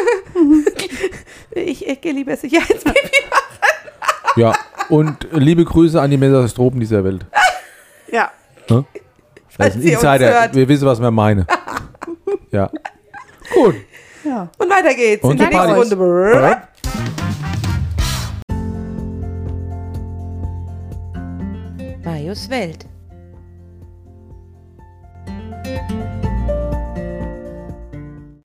Ich liebe es. Ja, jetzt Pipi machen. Ja, und liebe Grüße an die Mesostropen dieser Welt. Ja. Das ist ein Insider. Wir wissen, was wir meinen. Ja. Gut. Ja. Und weiter geht's. Und in der nächsten Runde. Marius Welt.